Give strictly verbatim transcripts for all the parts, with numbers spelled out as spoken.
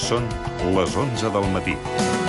Són les onze del matí.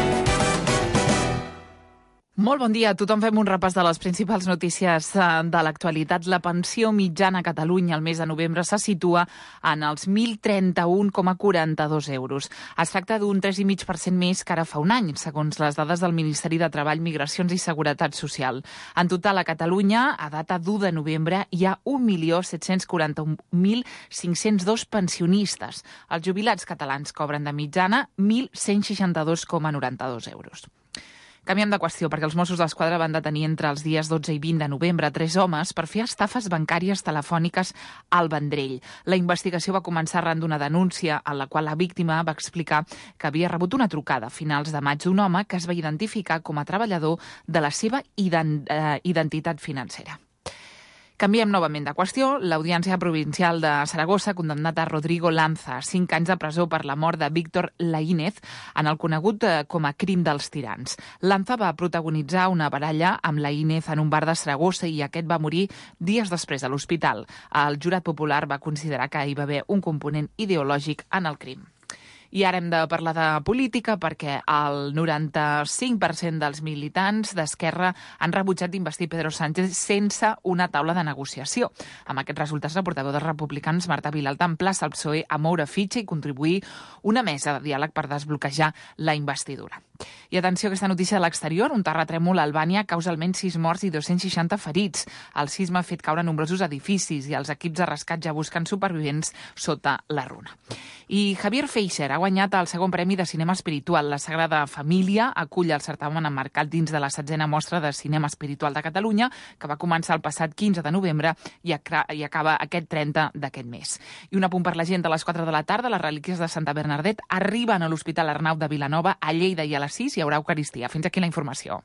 Molt bon dia. Tothom fem un repàs de les principals notícies de l'actualitat. La pensió mitjana a Catalunya al mes de novembre se situa en els mil trenta-un coma quaranta-dos euros. Es tracta d'un tres coma cinc per cent més que ara fa un any, segons les dades del Ministeri de Treball, Migracions i Seguretat Social. En total, a Catalunya, a data d'u de novembre, hi ha un milió set-cents quaranta-un mil cinc-cents dos pensionistes. Els jubilats catalans cobren de mitjana mil cent seixanta-dos coma noranta-dos euros. Canviem de qüestió, perquè els Mossos d'Esquadra van detenir entre els dies dotze i vint de novembre tres homes per fer estafes bancàries telefòniques al Vendrell. La investigació va començar arran d'una denúncia en la qual la víctima va explicar que havia rebut una trucada a finals de maig d'un home que es va identificar com a treballador de la seva ident- eh, identitat financera. Canviem novament de qüestió. L'Audiència Provincial de Saragossa ha condemnat a Rodrigo Lanza a cinc anys de presó per la mort de Víctor Laínez en el conegut com a crim dels tirans. Lanza va protagonitzar una baralla amb Laínez en un bar de Saragossa i aquest va morir dies després a l'hospital. El jurat popular va considerar que hi va haver un component ideològic en el crim. I ara hem de parlar de política perquè el noranta-cinc per cent dels militants d'Esquerra han rebutjat d'investir Pedro Sánchez sense una taula de negociació. Amb aquests resultats, la portaveu dels republicans, Marta Vilalta, emplaça el P S O E a moure fitxa i contribuir una mesa de diàleg per desbloquejar la investidura. I atenció a aquesta notícia de l'exterior. Un terratrèmol a Albània causa almenys sis morts i dos-cents seixanta ferits. El sisme ha fet caure nombrosos edificis i els equips de rescat ja busquen supervivents sota la runa. I Javier Feixer ha guanyat el segon premi de cinema espiritual. La Sagrada Família acull el certamen emmarcat dins de la setzena mostra de cinema espiritual de Catalunya, que va començar el passat quinze de novembre i acaba aquest trenta d'aquest mes. I un apunt per la gent: a les quatre de la tarda, les relíquies de Santa Bernardet arriben a l'Hospital Arnau de Vilanova. A Lleida i a les sis hi haurà Eucaristia. Fins aquí la informació.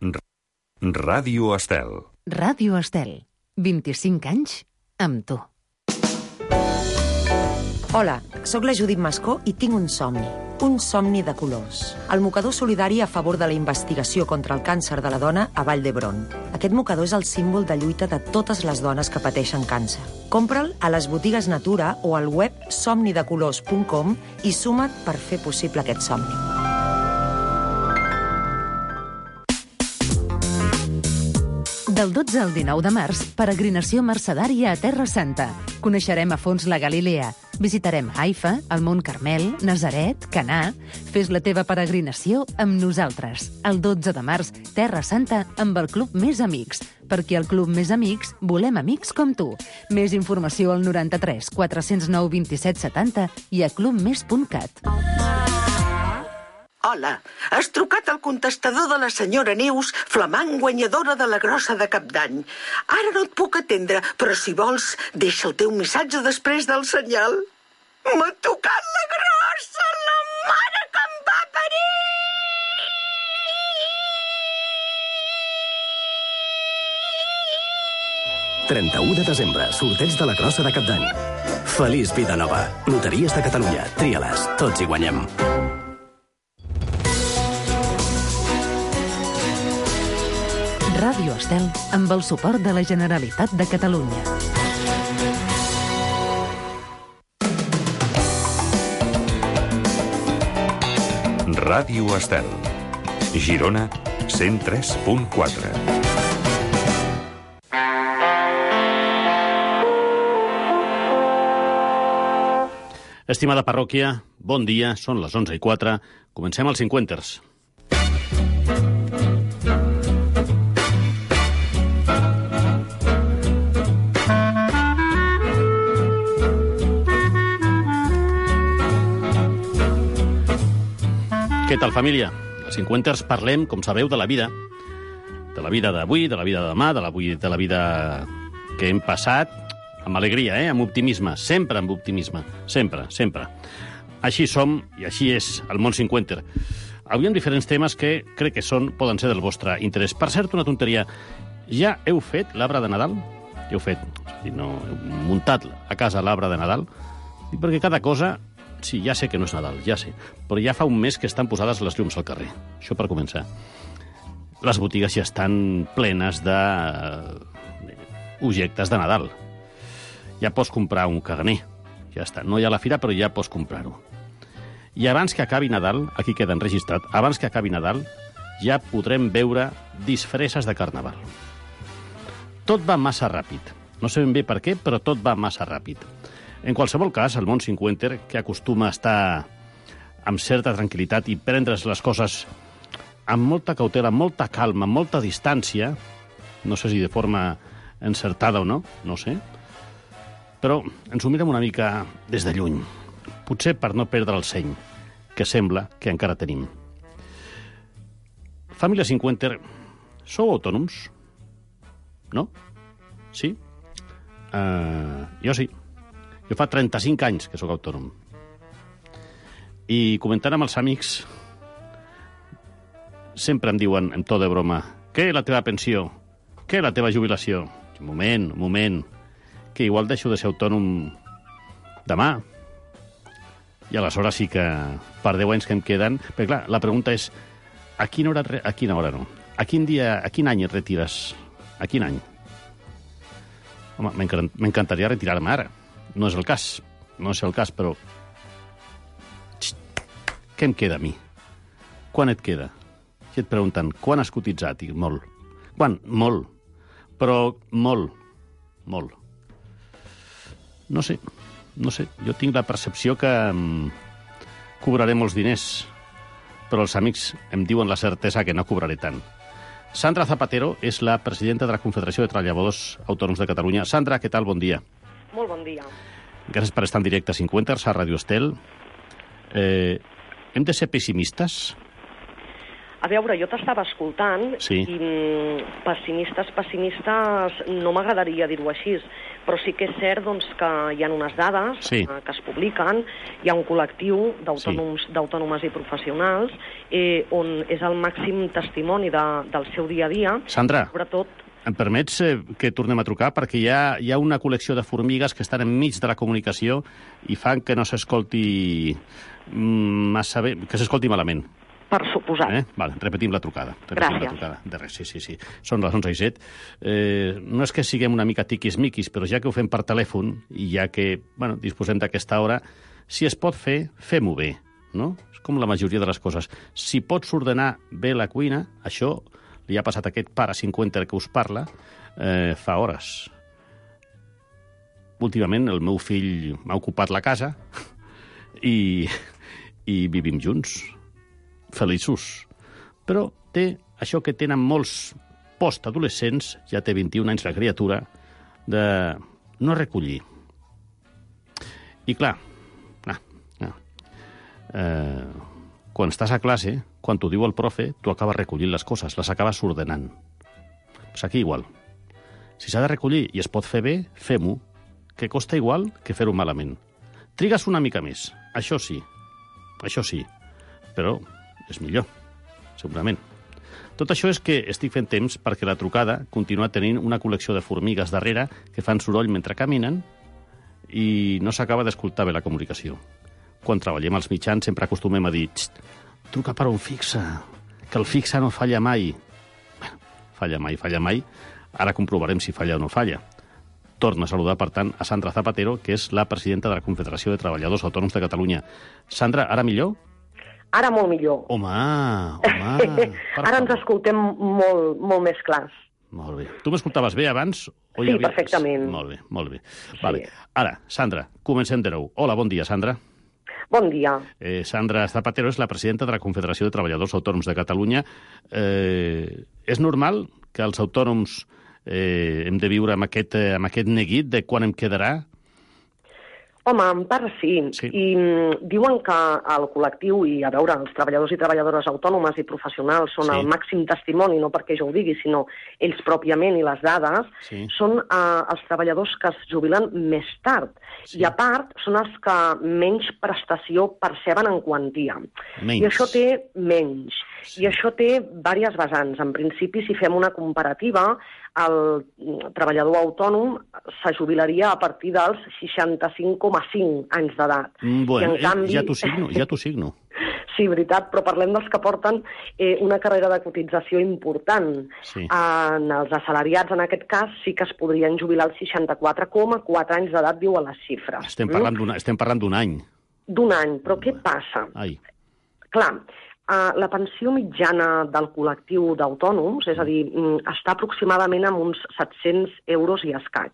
Ràdio Estel. Ràdio Estel. vint-i-cinc anys amb tu. Hola, sóc la Judit Mascó i tinc un somni. Un somni de colors. El mocador solidari a favor de la investigació contra el càncer de la dona a Vall d'Hebron. Aquest mocador és el símbol de lluita de totes les dones que pateixen càncer. Compra'l a les botigues Natura o al web somnidecolors punt com i suma't per fer possible aquest somni. Del dotze al dinou de març, peregrinació mercedària a Terra Santa. Coneixerem a fons la Galilea. Visitarem Haifa, el Mont Carmel, Nazaret, Canà. Fes la teva peregrinació amb nosaltres. El dotze de març, Terra Santa amb el Club Més Amics. Perquè al Club Més Amics volem amics com tu. Més informació al noranta-tres quatre zero nou vint-i-set setanta i a clubmes punt cat. Hola, has trucat al contestador de la senyora Neus, flamant guanyadora de la grossa de Cap d'Any. Ara no et puc atendre, però si vols, deixa el teu missatge després del senyal. M'ha tocat la grossa, la mare que em va parir! trenta-u de desembre, sorteig de la grossa de Cap d'Any. Feliç vida nova. Loteries de Catalunya. Tria-les. Tots hi guanyem. Ràdio Estel, amb el suport de la Generalitat de Catalunya. Ràdio Estel. Girona, cent tres punt quatre. Estimada parròquia, bon dia, són les onze i quatre. Comencem els cinquanters. Què tal, família? A cinquanters parlem, com sabeu, de la vida. De la vida d'avui, de la vida de demà, de la, de la vida que hem passat, amb alegria, eh? Amb optimisme, sempre amb optimisme, sempre, sempre. Així som i així és el món cinquanter. Avui amb diferents temes que crec que són, poden ser del vostre interès. Per cert, una tonteria. Ja heu fet l'arbre de Nadal? Ja heu fet, és a dir, no, heu muntat a casa l'arbre de Nadal? Perquè cada cosa... Sí, ja sé que no és Nadal, ja sé, però ja fa un mes que estan posades les llums al carrer. Això per començar. Les botigues ja estan plenes de objectes de Nadal. Ja pots comprar un caganer. Ja està. No hi ha la fira, però ja pots comprar-ho. I abans que acabi Nadal, aquí queda enregistrat, abans que acabi Nadal, ja podrem veure disfresses de Carnaval. Tot va massa ràpid. No sabem bé per què, però tot va massa ràpid. En qualsevol cas, el món cinquanta, que acostuma a estar amb certa tranquil·litat i prendre's les coses amb molta cautela, amb molta calma, amb molta distància, no sé si de forma encertada o no, no sé, però ens ho mirem una mica des de lluny, potser per no perdre el seny, que sembla que encara tenim. Família cinquanta, sou autònoms? No? Sí? Uh, jo sí. Jo fa trenta-cinc anys que sóc autònom. I comentant amb els amics, sempre em diuen, en to de broma, què la teva pensió? Què la teva jubilació? Un moment, un moment, que igual deixo de ser autònom demà. I aleshores sí que per deu anys que em queden... Perquè clar, la pregunta és, a quina hora, a quina hora no? A quin dia, a quin any et retires? A quin any? Home, m'encantaria retirar-me ara. No és el cas, no és el cas, però... Xt, què em queda a mi? Quan et queda? Si et pregunten, quan has cotitzat? I molt. Quan? Molt. Però molt. Molt. No sé, no sé. Jo tinc la percepció que um, cobraré molts diners, però els amics em diuen la certesa que no cobraré tant. Sandra Zapatero és la presidenta de la Confederació de Treballadors Autònoms de Catalunya. Sandra, què tal? Bon dia. Molt bon dia. Gràcies per estar en directe a cinquanta, a Radio Estel. Eh, hem de ser pessimistes? A veure, jo t'estava escoltant sí. i mm, pessimistes, pessimistes, no m'agradaria dir-ho així, però sí que és cert doncs, que hi ha unes dades sí. eh, que es publiquen, hi ha un col·lectiu d'autònoms, sí. d'autònomes i professionals eh, on és el màxim testimoni de, del seu dia a dia. Sandra, sobretot... em permets eh, que tornem a trucar? Perquè hi ha, hi ha una col·lecció de formigues que estan enmig de la comunicació i fan que no s'escolti massa bé, que s'escolti malament. Per suposat. Eh? Vale, repetim la trucada. Repetim Gràcies. La trucada. De res, sí, sí, sí. Són les onze i set. Eh, no és que siguem una mica tiquis-miquis, però ja que ho fem per telèfon i ja que bueno, disposem d'aquesta hora, si es pot fer, fem-ho bé. No? És com la majoria de les coses. Si pots ordenar bé la cuina, això li ha passat a aquest pare cinquanta que us parla eh, fa hores. Últimament el meu fill m'ha ocupat la casa i, i vivim junts. Feliços. Però té això que tenen molts postadolescents, ja té vint-i-un anys la criatura, de no recollir. I clar, ah, ah, eh, quan estàs a classe, quan t'ho diu el profe, tu acabes recollint les coses, les acabes ordenant. Pues aquí igual. Si s'ha de recollir i es pot fer bé, fem-ho, que costa igual que fer-ho malament. Trigues una mica més, això sí, això sí, però és millor, segurament. Tot això és que estic fent temps perquè la trucada continua tenint una col·lecció de formigues darrere que fan soroll mentre caminen i no s'acaba d'escoltar bé la comunicació. Quan treballem als mitjans sempre acostumem a dir truca per un fixe, que el fixe no falla mai. Bueno, falla mai, falla mai. Ara comprovarem si falla o no falla. Torno a saludar, per tant, a Sandra Zapatero, que és la presidenta de la Confederació de Treballadors Autònoms de Catalunya. Sandra, ara millor? Ara molt millor. Home, home... Ara ens escoltem molt, molt més clars. Molt bé. Tu m'escoltaves bé abans? O sí, havia... perfectament. Molt bé, molt bé. Sí. Vale. Ara, Sandra, comencem de nou. Hola, bon dia, Sandra. Bon dia. Eh, Sandra Zapatero és la presidenta de la Confederació de Treballadors Autònoms de Catalunya. Eh, és normal que els autònoms eh, hem de viure amb aquest, amb aquest neguit de quan em quedarà? Home, en part sí. sí. I mm, diuen que el col·lectiu, i a veure, els treballadors i treballadores autònomes i professionals són sí. el màxim testimoni, no perquè jo ho digui, sinó ells pròpiament i les dades, sí. són eh, els treballadors que es jubilen més tard. Sí. I a part, són els que menys prestació perceben en quantia. Menys. I això té menys. Sí. I això té diverses vessants. En principi, si fem una comparativa, el treballador autònom se jubilaria a partir dels seixanta-cinc coma cinc anys d'edat. Mm, bueno, I en canvi... ja t'ho signo, ja t'ho signo. Sí, veritat, però parlem dels que porten eh, una carrera de cotització important. Sí. En els assalariats, en aquest cas, sí que es podrien jubilar als seixanta-quatre coma quatre anys d'edat, diuen les xifres. Estem parlant d'un estem parlant d'un any. D'un any, però què passa? Ai. Clar, Uh, la pensió mitjana del col·lectiu d'autònoms, és a dir, està aproximadament amb uns set-cents euros i escaig.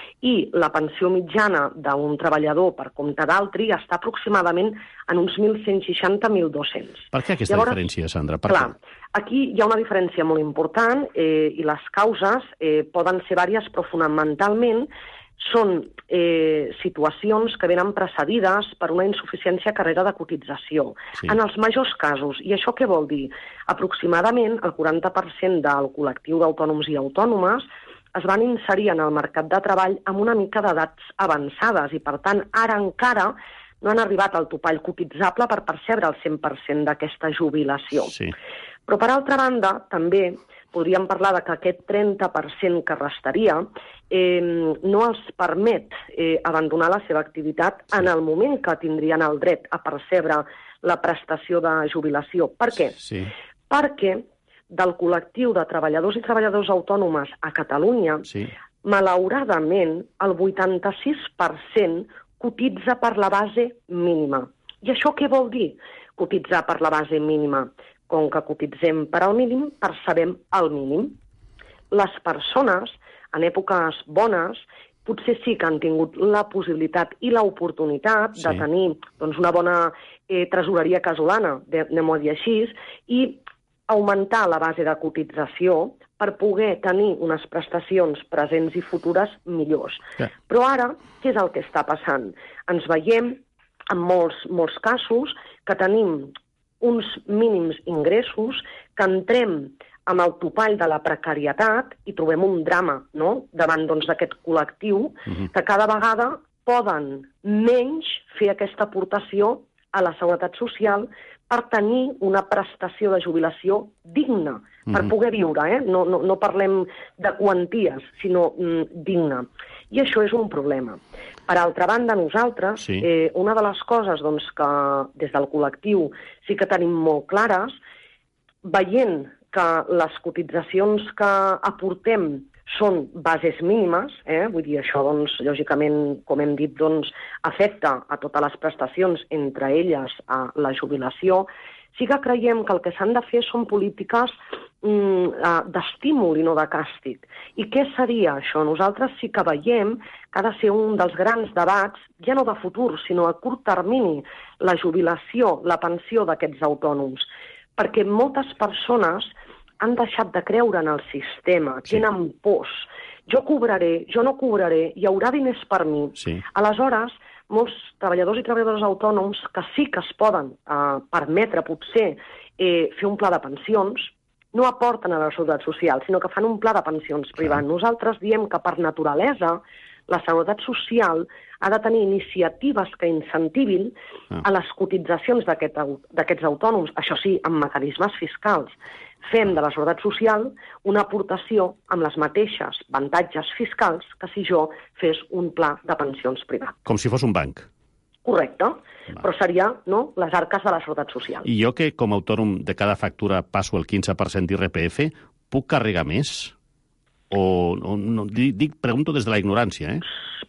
I la pensió mitjana d'un treballador per compte d'altri està aproximadament en uns mil cent seixanta a mil dos-cents. Per què aquesta Llavors, diferència, Sandra? Per clar, què? Aquí hi ha una diferència molt important eh, i les causes eh, poden ser vàries, però fonamentalment són eh, situacions que venen precedides per una insuficiència a carrera de cotització. Sí. En els majors casos, i això què vol dir? Aproximadament el quaranta per cent del col·lectiu d'autònoms i autònomes es van inserir en el mercat de treball amb una mica d'edats avançades i, per tant, ara encara no han arribat al topall cotitzable per percebre el cent per cent d'aquesta jubilació. Sí. Però, per altra banda, també podríem parlar de que aquest trenta per cent que restaria eh, no els permet eh, abandonar la seva activitat en el moment que tindrien el dret a percebre la prestació de jubilació. Per què? Sí. Perquè del col·lectiu de treballadors i treballadores autònomes a Catalunya, sí. malauradament, el vuitanta-sis per cent cotitza per la base mínima. I això què vol dir, cotitzar per la base mínima? Com que cotitzem per al mínim, percebem el mínim. Les persones, en èpoques bones, potser sí que han tingut la possibilitat i l'oportunitat sí. de tenir doncs, una bona eh, tresoreria casolana, anem-ho a dir així, i augmentar la base de cotització per poder tenir unes prestacions presents i futures millors. Sí. Però ara, què és el que està passant? Ens veiem, en molts, molts casos, que tenim uns mínims ingressos, que entrem amb el topall de la precarietat i trobem un drama, no?, davant doncs, d'aquest col·lectiu, uh-huh. que cada vegada poden menys fer aquesta aportació a la seguretat social per tenir una prestació de jubilació digna, uh-huh. per poder viure, eh? No, no, no parlem de quanties, sinó mm, digna. I això és un problema. Per altra banda, nosaltres, sí. eh, una de les coses doncs, que des del col·lectiu sí que tenim molt clares, veient que les cotitzacions que aportem són bases mínimes, eh? vull dir, això, doncs, lògicament, com hem dit, doncs, afecta a totes les prestacions, entre elles a la jubilació, sí que creiem que el que s'han de fer són polítiques mm, d'estímul i no de càstig. I què seria això? Nosaltres sí que veiem que ha de ser un dels grans debats, ja no de futur, sinó a curt termini, la jubilació, la pensió d'aquests autònoms. Perquè moltes persones han deixat de creure en el sistema, sí. tenen pors. Jo cobraré, jo no cobraré, hi haurà diners per mi. Sí. Aleshores, molts treballadors i treballadores autònoms que sí que es poden eh, permetre, potser, eh, fer un pla de pensions, no aporten a la seguretat social, sinó que fan un pla de pensions privat. Nosaltres diem que, per naturalesa, la seguretat social ha de tenir iniciatives que incentivin ah. a les cotitzacions d'aquests autònoms, això sí, amb mecanismes fiscals. Fem de la seguretat social una aportació amb les mateixes avantatges fiscals que si jo fes un pla de pensions privat. Com si fos un banc. Correcte, Va. però seria no, les arques de la seguretat social. I jo que com a autònom de cada factura passo el quinze per cent d'I R P F, puc carregar més? O, o no, dic, pregunto des de la ignorància, eh?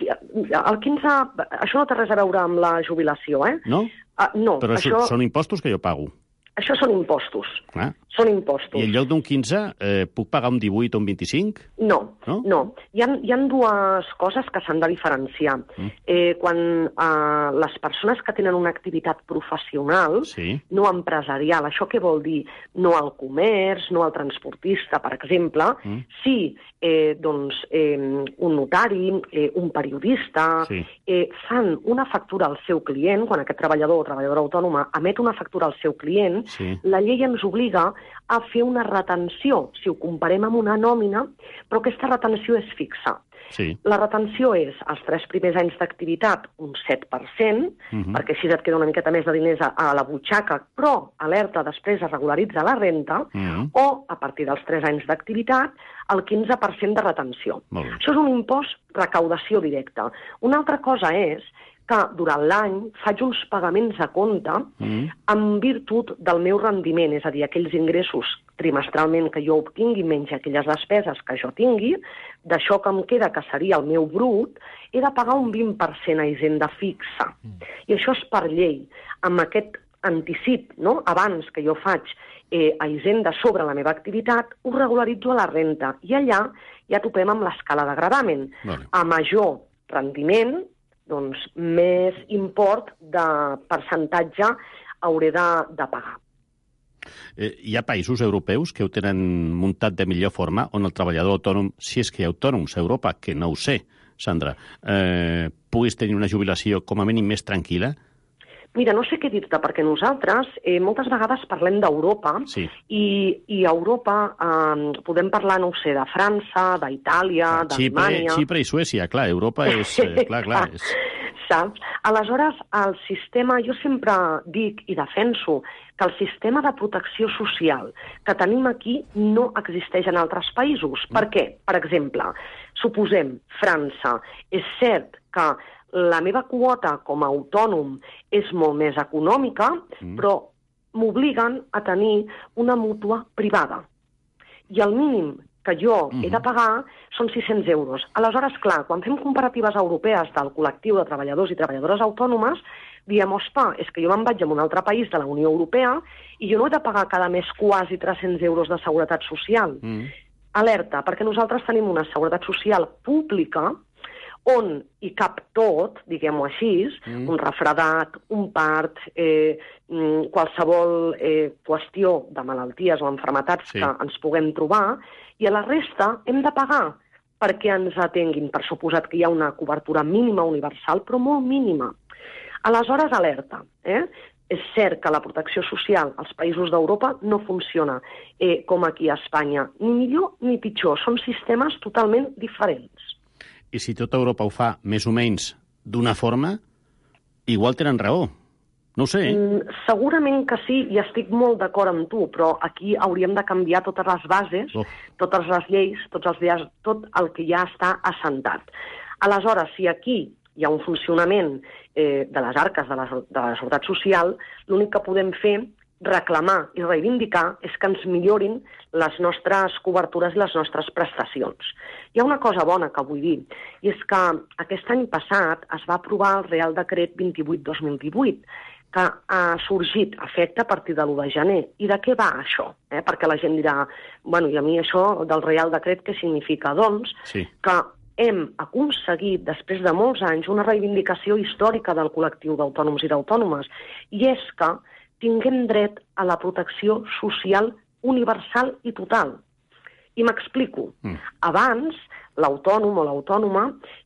El quinze... Això no té res a veure amb la jubilació, eh? No? Uh, no. Però això... són impostos que jo pago. Això són impostos. Ah. Són impostos. I en lloc d'un quinze, eh, puc pagar un divuit o un vint-i-cinc? No, no. no. Hi ha, hi ha dues coses que s'han de diferenciar. Mm. Eh, quan eh, les persones que tenen una activitat professional, sí. no empresarial, això què vol dir? No al comerç, no al transportista, per exemple, mm. sí eh, doncs, eh, un notari, eh, un periodista, sí. eh, fan una factura al seu client, quan aquest treballador o treballadora autònoma emet una factura al seu client, sí. la llei ens obliga a fer una retenció, si ho comparem amb una nòmina, però aquesta retenció és fixa. Sí. La retenció és, els tres primers anys d'activitat, un set per cent, uh-huh. perquè així et queda una miqueta més de diners a, a la butxaca, però, alerta, després es regularitza la renta, uh-huh. o, a partir dels tres anys d'activitat, el quinze per cent de retenció. Això és un impost recaudació directa. Una altra cosa és que durant l'any faig uns pagaments a compte mm. en virtut del meu rendiment, és a dir, aquells ingressos trimestralment que jo obtingui, menys aquelles despeses que jo tingui, d'això que em queda, que seria el meu brut, he de pagar un vint per cent a Hisenda fixa. Mm. I això és per llei. Amb aquest anticip, no? Abans que jo faig eh, a Hisenda sobre la meva activitat, ho regularitzo a la renta. I allà ja topem amb l'escala de gravamen. Vale. A major rendiment, doncs més import de percentatge hauré de, de pagar. Eh, hi ha països europeus que ho tenen muntat de millor forma, on el treballador autònom, si és que hi ha autònoms a Europa, que no ho sé, Sandra, eh, puguis tenir una jubilació com a mínim més tranquil·la? Mira, no sé què dir-te, perquè nosaltres eh, moltes vegades parlem d'Europa sí. i, i a Europa eh, podem parlar, no ho sé, de França, d'Itàlia, ah, d'Alemanya... Xipre, Xipre i Suècia, clar, Europa és... Eh, clar, clar, és... Saps? Aleshores, el sistema, jo sempre dic i defenso que el sistema de protecció social que tenim aquí no existeix en altres països. Mm. Per què? Per exemple, suposem França. És cert que la meva quota com a autònom és molt més econòmica, mm. però m'obliguen a tenir una mútua privada. I el mínim que jo mm. he de pagar són sis-cents euros. Aleshores, clar, quan fem comparatives europees del col·lectiu de treballadors i treballadores autònomes, diem, ospa, és que jo me'n vaig a un altre país de la Unió Europea i jo no he de pagar cada mes quasi tres-cents euros de seguretat social. Mm. Alerta, perquè nosaltres tenim una seguretat social pública on hi cap tot, diguem-ho així, mm. un refredat, un part, eh, qualsevol eh, qüestió de malalties o malalties sí. que ens puguem trobar, i a la resta hem de pagar perquè ens atenguin. Per suposat que hi ha una cobertura mínima universal, però molt mínima. Aleshores, alerta. Eh? És cert que la protecció social als països d'Europa no funciona eh, com aquí a Espanya. Ni millor ni pitjor. Són sistemes totalment diferents. I si tota Europa ho fa més o menys d'una forma, igual tenen raó. No ho sé. Mm, segurament que sí, i estic molt d'acord amb tu, però aquí hauríem de canviar totes les bases, oh. totes les lleis, tots els dies, tot el que ja està assentat. Aleshores, si aquí hi ha un funcionament eh, de les arques de la, de la seguretat social, l'únic que podem fer, reclamar i reivindicar, és que ens millorin les nostres cobertures i les nostres prestacions. Hi ha una cosa bona que vull dir, i és que aquest any passat es va aprovar el Real Decret vint-i-vuit dos mil divuit, que ha sorgit a efecte a partir de l'u de gener. I de què va això? Eh? Perquè la gent dirà, bueno, i a mi això del Real Decret què significa? Doncs sí. que hem aconseguit, després de molts anys, una reivindicació històrica del col·lectiu d'autònoms i d'autònomes, i és que tinguem dret a la protecció social universal i total. I m'explico. Mm. Abans, l'autònom o l'autònoma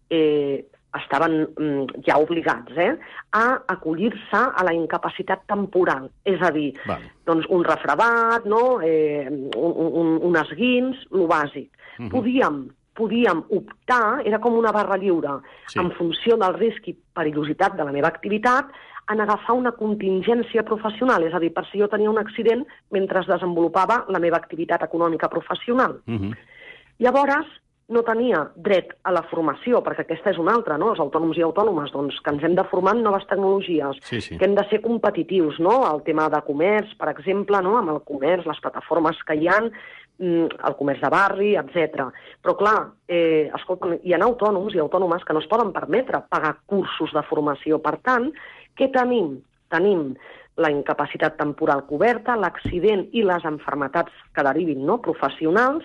eh, estaven mm, ja obligats eh, a acollir-se a la incapacitat temporal. És a dir, vale. doncs un refredat, no? eh, un, un, un esguins, lo bàsic. Mm-hmm. Podíem podíem optar, era com una barra lliure, sí. en funció del risc i perillositat de la meva activitat, en agafar una contingència professional, és a dir, per si jo tenia un accident mentre desenvolupava la meva activitat econòmica professional. Uh-huh. Llavors, no tenia dret a la formació, perquè aquesta és una altra, no? Els autònoms i autònomes, doncs, que ens hem de formar en noves tecnologies, sí, sí. que hem de ser competitius, no? El tema de comerç, per exemple, no? Amb el comerç, les plataformes que hi ha, el comerç de barri, etcètera. Però, clar, eh, escolta, hi ha autònoms i autònomes que no es poden permetre pagar cursos de formació. Per tant, què tenim? Tenim la incapacitat temporal coberta, l'accident i les malalties que derivin no? professionals,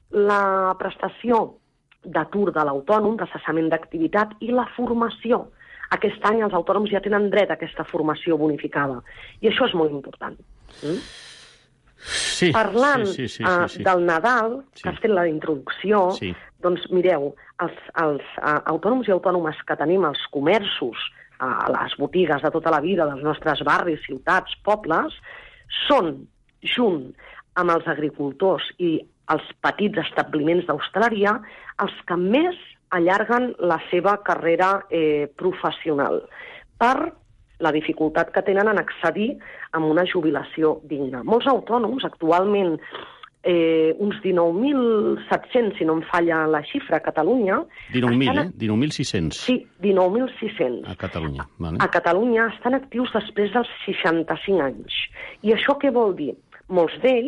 la prestació d'atur de l'autònom, de cessament d'activitat i la formació. Aquest any els autònoms ja tenen dret a aquesta formació bonificada. I això és molt important. Mm? Sí, Parlant sí, sí, sí, uh, sí, sí. del Nadal, sí. que has fet la introducció, sí. doncs mireu, els, els uh, autònoms i autònomes que tenim als comerços, a les botigues de tota la vida dels nostres barris, ciutats, pobles, són, junt amb els agricultors i els petits establiments d'hostaleria, els que més allarguen la seva carrera eh, professional per la dificultat que tenen en accedir a una jubilació digna. Molts autònoms, actualment eh, uns dinou mil set-cents, si no em falla la xifra, a Catalunya... dinou mil, estan... eh? dinou mil sis-cents. Sí, dinou mil sis-cents. A Catalunya. Vale. A Catalunya estan actius després dels seixanta-cinc anys. I això què vol dir? Molts d'ells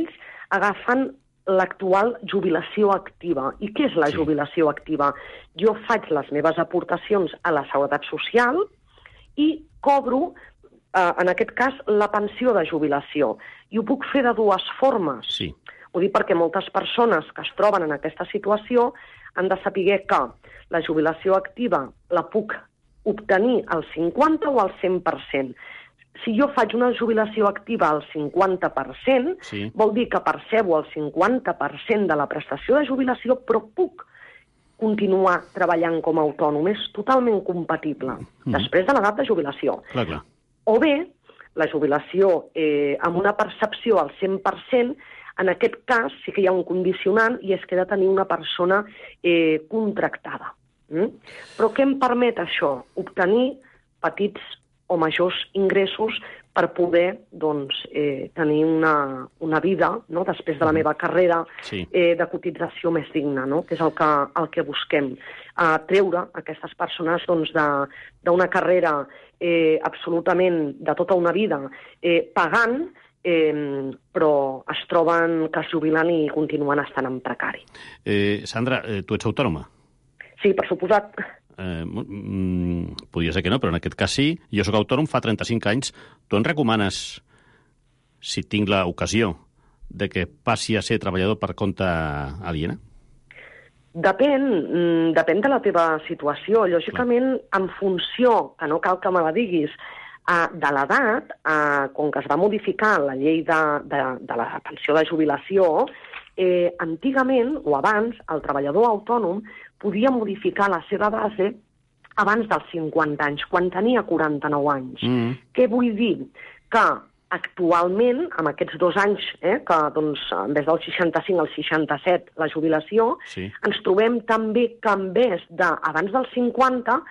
agafant l'actual jubilació activa. I què és la sí. jubilació activa? Jo faig les meves aportacions a la Seguretat Social i cobro, eh, en aquest cas, la pensió de jubilació. I ho puc fer de dues formes. Sí. Ho dic perquè moltes persones que es troben en aquesta situació han de saber que la jubilació activa la puc obtenir al cinquanta o al cent per cent. Si jo faig una jubilació activa al cinquanta per cent, sí. vol dir que percebo el cinquanta per cent de la prestació de jubilació, però puc continuar treballant com a autònom. És totalment compatible, mm. després de l'edat de jubilació. Clar, clar. O bé, la jubilació eh, amb una percepció al cent per cent, en aquest cas sí que hi ha un condicionant i és que ha de tenir una persona eh, contractada. Mm? Però què em permet això? Obtenir petits o majors ingressos per poder doncs, eh, tenir una, una vida, no?, després de la meva carrera, sí. eh, de cotització més digna, no?, que és el que, el que busquem. Uh, treure aquestes persones doncs, d'una carrera eh, absolutament de tota una vida eh, pagant, eh, però es troben que es jubilen i continuen estant en precari. Eh, Sandra, eh, tu ets autònoma? Sí, per suposat. Eh, mm, podria ser que no, però en aquest cas sí. Jo sóc autònom fa trenta-cinc anys. Tu em recomanes, si tinc l'ocasió, de que passi a ser treballador per compte aliena? Depèn, depèn de la teva situació. Lògicament, en funció, que no cal que me la diguis, de l'edat, com que es va modificar la llei de, de, de la pensió de jubilació, eh, antigament, o abans, el treballador autònom podia modificar la seva base abans dels cinquanta anys, quan tenia quaranta-nou anys. Mm. Què vull dir? Que actualment, amb aquests dos anys, eh, que doncs, en vez del seixanta-cinc al seixanta-set la jubilació, sí. ens trobem també que en vez d'abans dels cinquanta,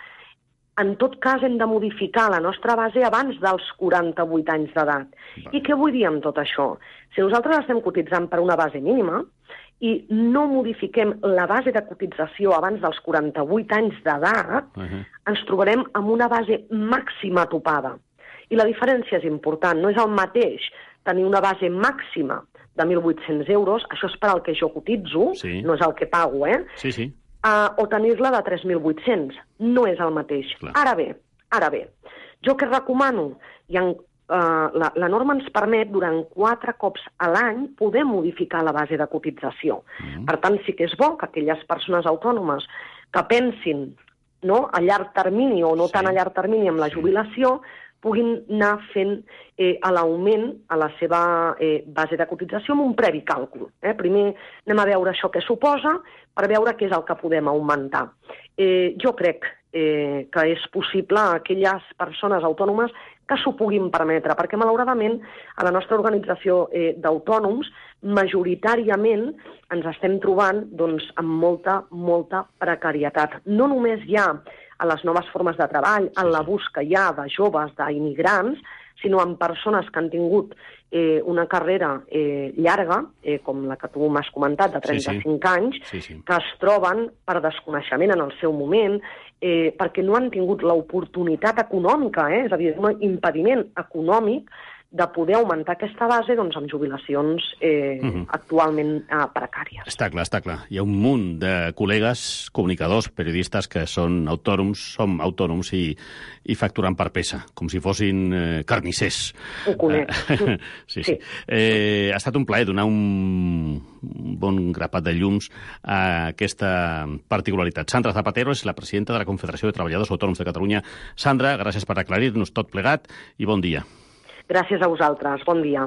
en tot cas hem de modificar la nostra base abans dels quaranta-vuit anys d'edat. I què vull dir amb tot això? Si nosaltres estem cotitzant per una base mínima, i no modifiquem la base de cotització abans dels quaranta-vuit anys d'edat, uh-huh. ens trobarem amb una base màxima topada. I la diferència és important. No és el mateix tenir una base màxima de mil vuit-cents euros, això és per al que jo cotitzo, sí. no és el que pago, eh? Sí, sí. Uh, o tenir-la de tres mil vuit-cents. No és el mateix. Clar. Ara bé, ara bé, jo què recomano? Hi ha Uh, la, la norma ens permet, durant quatre cops a l'any, poder modificar la base de cotització. Mm. Per tant, sí que és bo que aquelles persones autònomes que pensin, no, a llarg termini o no sí. tant a llarg termini amb la jubilació, puguin anar fent eh, l'augment a la seva eh, base de cotització amb un previ càlcul. Eh? Primer anem a veure això què suposa per veure què és el que podem augmentar. Eh, jo crec eh, que és possible a aquelles persones autònomes que s'ho puguin permetre, perquè malauradament a la nostra organització eh, d'autònoms majoritàriament ens estem trobant doncs, amb molta, molta precarietat. No només hi ha a les noves formes de treball, en la busca ja de joves, d'immigrants, sinó en persones que han tingut eh, una carrera eh, llarga, eh, com la que tu m'has comentat, de trenta-cinc sí, sí. anys, sí, sí. que es troben per desconeixement en el seu moment, eh, perquè no han tingut l'oportunitat econòmica, eh, és a dir, un impediment econòmic de poder augmentar aquesta base doncs, amb jubilacions eh, uh-huh. actualment eh, precàries. Està clar, està clar. Hi ha un munt de col·legues, comunicadors, periodistes que són autònoms, som autònoms i, i facturan per peça, com si fossin eh, carnissers. Ho conec. Uh, sí, sí. sí. Eh, ha estat un plaer donar un bon grapat de llums a aquesta particularitat. Sandra Zapatero és la presidenta de la Confederació de Treballadors Autònoms de Catalunya. Sandra, gràcies per aclarir-nos tot plegat i bon dia. Gràcies a vosaltres. Bon dia.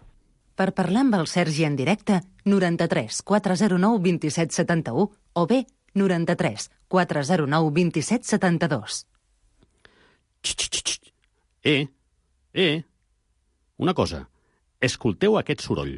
Per parlar amb el Sergi en directe, noranta-tres quatre zero nou vint-i-set setanta-u o bé noranta-tres quatre zero nou vint-i-set setanta-dos. Eh, eh, una cosa. Escolteu aquest soroll.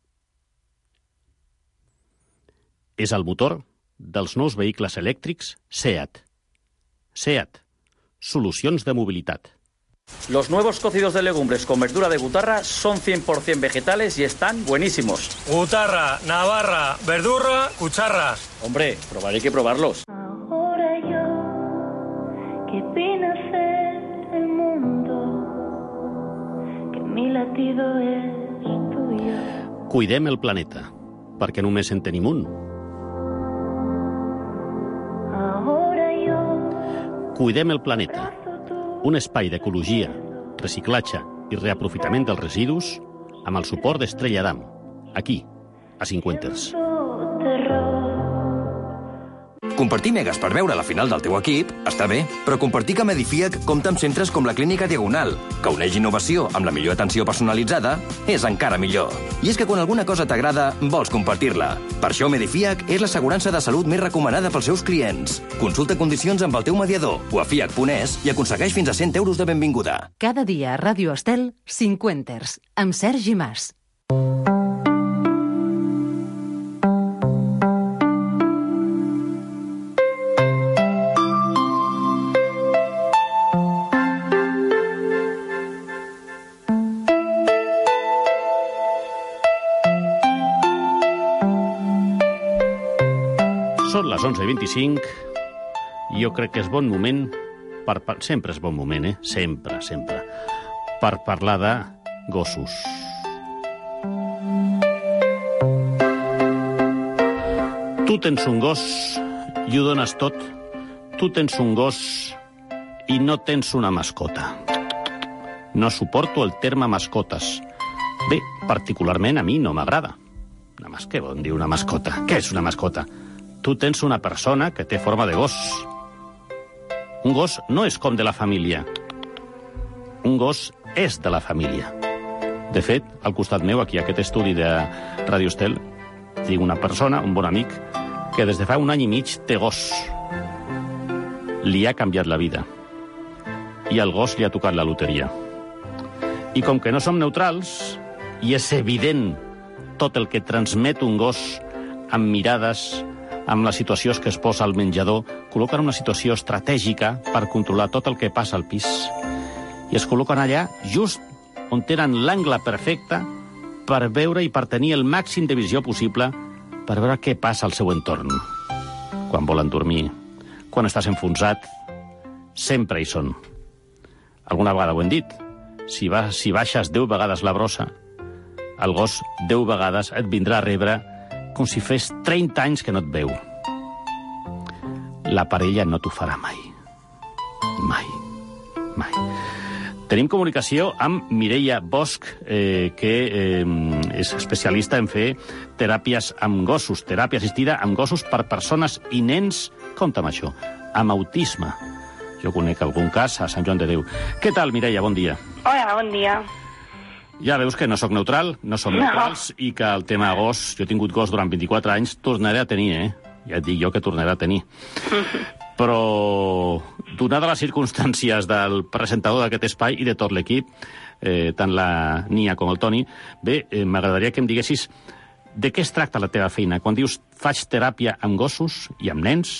És el motor dels nous vehicles elèctrics SEAT. SEAT. Solucions de mobilitat. Los nuevos cocidos de legumbres con verdura de gutarra son cien por ciento vegetales y están buenísimos. Gutarra, navarra, verdura, cucharras. Hombre, probar hay que probarlos. Ahora yo, qué pena ser el mundo, que mi latido es tuyo. Cuidem el planeta, perquè només en tenim un. Cuidem el planeta, un espai d'ecologia, reciclatge i reaprofitament dels residus amb el suport d'Estrella Damm, aquí, a Cinquenters. Compartir megas per veure la final del teu equip està bé, però compartir que Medifiac compta amb centres com la Clínica Diagonal, que uneix innovació amb la millor atenció personalitzada, és encara millor. I és que quan alguna cosa t'agrada, vols compartir-la. Per això Medifiac és l'assegurança de salut més recomanada pels seus clients. Consulta condicions amb el teu mediador o a fiac punt es i aconsegueix fins a cent euros de benvinguda. Cada dia a Ràdio Estel, Cinquenters, amb Sergi Mas. Són les onze i vint-i-cinc i jo crec que és bon moment, per, per, sempre és bon moment, eh? Sempre, sempre, per parlar de gossos. Tu tens un gos i ho dones tot. Tu tens un gos i no tens una mascota. No suporto el terme mascotes. Bé, particularment a mi no m'agrada. Una mas... Què vol dir una mascota? Què és una mascota? Tu tens una persona que té forma de gos. Un gos no és com de la família. Un gos és de la família. De fet, al costat meu, aquí, a aquest estudi de Ràdio Estel, tinc una persona, un bon amic, que des de fa un any i mig té gos. Li ha canviat la vida. I al gos li ha tocat la loteria. I com que no som neutrals, i és evident tot el que transmet un gos amb mirades, amb les situacions que es posa al menjador, col·loquen una situació estratègica per controlar tot el que passa al pis. I es col·loquen allà just on tenen l'angle perfecte per veure i per tenir el màxim de visió possible per veure què passa al seu entorn. Quan volen dormir, quan estàs enfonsat, sempre hi són. Alguna vegada ho hem dit. Si, va, si baixes deu vegades la brossa, el gos deu vegades et vindrà a rebre com si fes trenta anys que no et veu. La parella no t'ho farà mai. Mai. Mai. Tenim comunicació amb Mireia Bosch, eh, que eh, és especialista en fer teràpies amb gossos, teràpia assistida amb gossos per persones i nens, compta'm això, amb autisme. Jo conec algun cas a Sant Joan de Déu. Què tal, Mireia? Bon dia. Hola, bon dia. Ja veus que no sóc neutral, no som neutrals, no. I que el tema gos, jo he tingut gos durant vint-i-quatre anys, tornaré a tenir, eh? Ja et dic jo que tornaré a tenir. Però, donada les circumstàncies del presentador d'aquest espai i de tot l'equip, eh, tant la Nia com el Toni, bé, eh, m'agradaria que em diguessis de què es tracta la teva feina. Quan dius faig teràpia amb gossos i amb nens...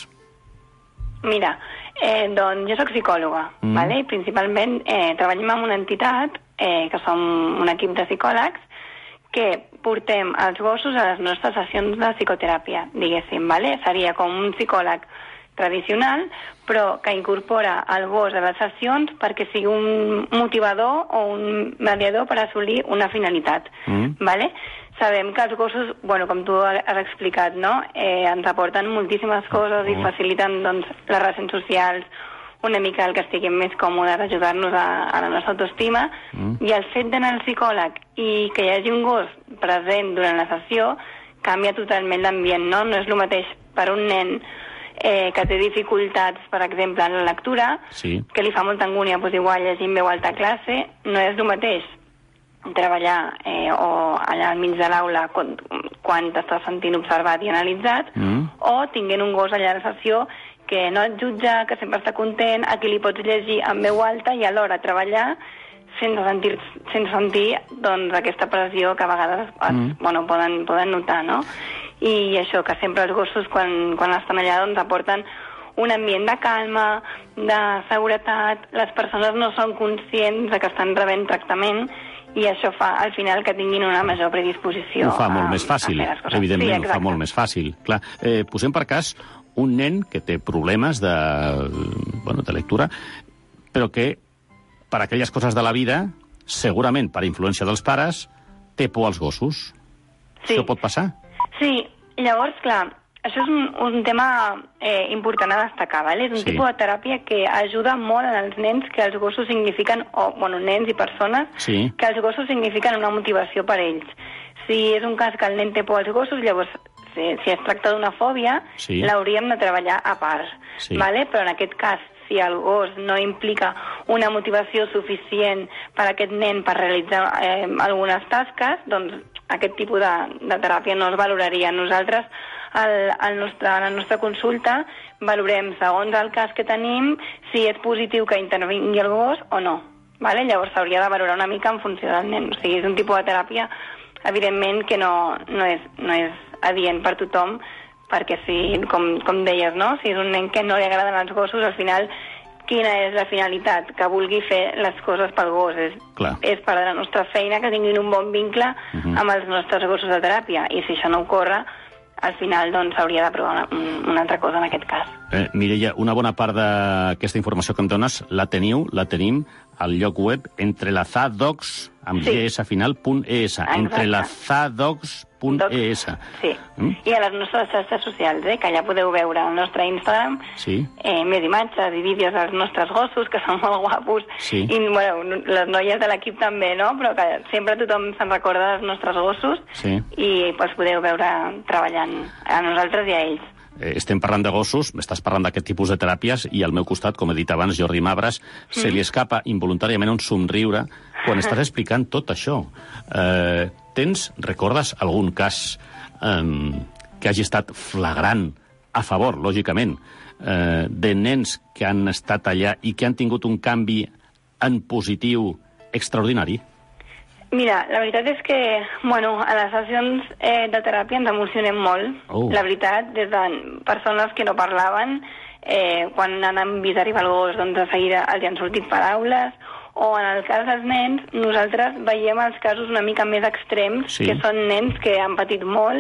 Mira, eh, doncs jo soc psicòloga, mm. vale? I principalment eh, treballem amb una entitat, eh, que som un equip de psicòlegs, que portem els gossos a les nostres sessions de psicoteràpia, diguéssim, vale? Seria com un psicòleg tradicional, però que incorpora el gos a les sessions perquè sigui un motivador o un mediador per assolir una finalitat, mm. vale? Sabem que els gossos, bueno, com tu has explicat, no? Eh, ens aporten moltíssimes coses i faciliten, doncs, les relacions socials, una mica el que estiguem més còmodes, ajudar-nos a, a la nostra autoestima, mm. i el fet d'anar al psicòleg i que hi hagi un gos present durant la sessió canvia totalment l'ambient, no? No és el mateix per un nen eh, que té dificultats, per exemple, en la lectura, sí. que li fa molta angúnia, doncs igual llegir en veu alta classe, no és el mateix treballar eh, o allà al mig de l'aula quan, quan t'estàs sentint observat i analitzat, mm. o tinguent un gos allà a la sessió que no et jutja, que sempre està content, a qui li pots llegir en veu alta i alhora treballar sense sentir, sense sentir doncs, aquesta pressió que a vegades es, mm. bueno, poden, poden notar, no? I això, que sempre els gossos quan, quan estan allà doncs, aporten un ambient de calma, de seguretat, les persones no són conscients de que estan rebent tractament i això fa, al final, que tinguin una major predisposició. Ho fa molt a, més fàcil, evidentment, sí, ho fa molt més fàcil. Clar, eh, posem per cas un nen que té problemes de, bueno, de lectura, però que, per aquelles coses de la vida, segurament per influència dels pares, té por als gossos. Sí. Això pot passar? Sí, llavors, clar, això és un, un tema eh, important a destacar, ¿vale? És un Sí. tipus de teràpia que ajuda molt en els nens que els gossos signifiquen, o, bueno, nens i persones, Sí. que els gossos signifiquen una motivació per ells. Si és un cas que el nen té por als gossos, llavors, si, si es tracta d'una fòbia, Sí. l'hauríem de treballar a part, Sí. ¿vale? Però en aquest cas, si el gos no implica una motivació suficient per a aquest nen per realitzar eh, algunes tasques, doncs aquest tipus de, de teràpia no es valoraria. Nosaltres, al, al nostre, a la nostra consulta, valorem, segons el cas que tenim, si és positiu que intervingui el gos o no. ¿Vale? Llavors s'hauria de valorar una mica en funció del nen. O sigui, és un tipus de teràpia, evidentment, que no, no, és, no és adient per tothom, perquè si, com, com deies, no? Si és un nen que no li agraden els gossos, al final, quina és la finalitat? Que vulgui fer les coses pel gos. És, és part de la nostra feina que tinguin un bon vincle uh-huh. amb els nostres gossos de teràpia. I si això no ocorre, al final doncs s'hauria de provar una, una altra cosa en aquest cas. Eh, Mireia, una bona part d'aquesta informació que em dones la teniu, la tenim al lloc web entrelazadogs, amb Sí. gs final, punt es. entrelazadogs punt es. Sí. Mm? I a les nostres xarxes socials, eh, que allà podeu veure el nostre Instagram, Sí. eh, més imatges i vídeos dels nostres gossos, que són molt guapos, Sí. i bueno, les noies de l'equip també, no? Però que sempre tothom se'n recorda dels nostres gossos Sí. i pues, podeu veure treballant a nosaltres i a ells. Eh, estem parlant de gossos, m'estàs parlant d'aquest tipus de teràpies, i al meu costat, com he dit abans, Jordi Mabres, mm. se li escapa involuntàriament un somriure quan estàs explicant tot això. Eh, tens, recordes algun cas eh, que hagi estat flagrant, a favor, lògicament, eh, de nens que han estat allà i que han tingut un canvi en positiu extraordinari? Mira, la veritat és que, bueno, a les sessions eh, de teràpia ens emocionem molt. Oh. La veritat, des de persones que no parlaven, eh, quan han vist arribar el gos, doncs de seguida els hi han sortit paraules, o en el cas dels nens, nosaltres veiem els casos una mica més extrems, Sí. que són nens que han patit molt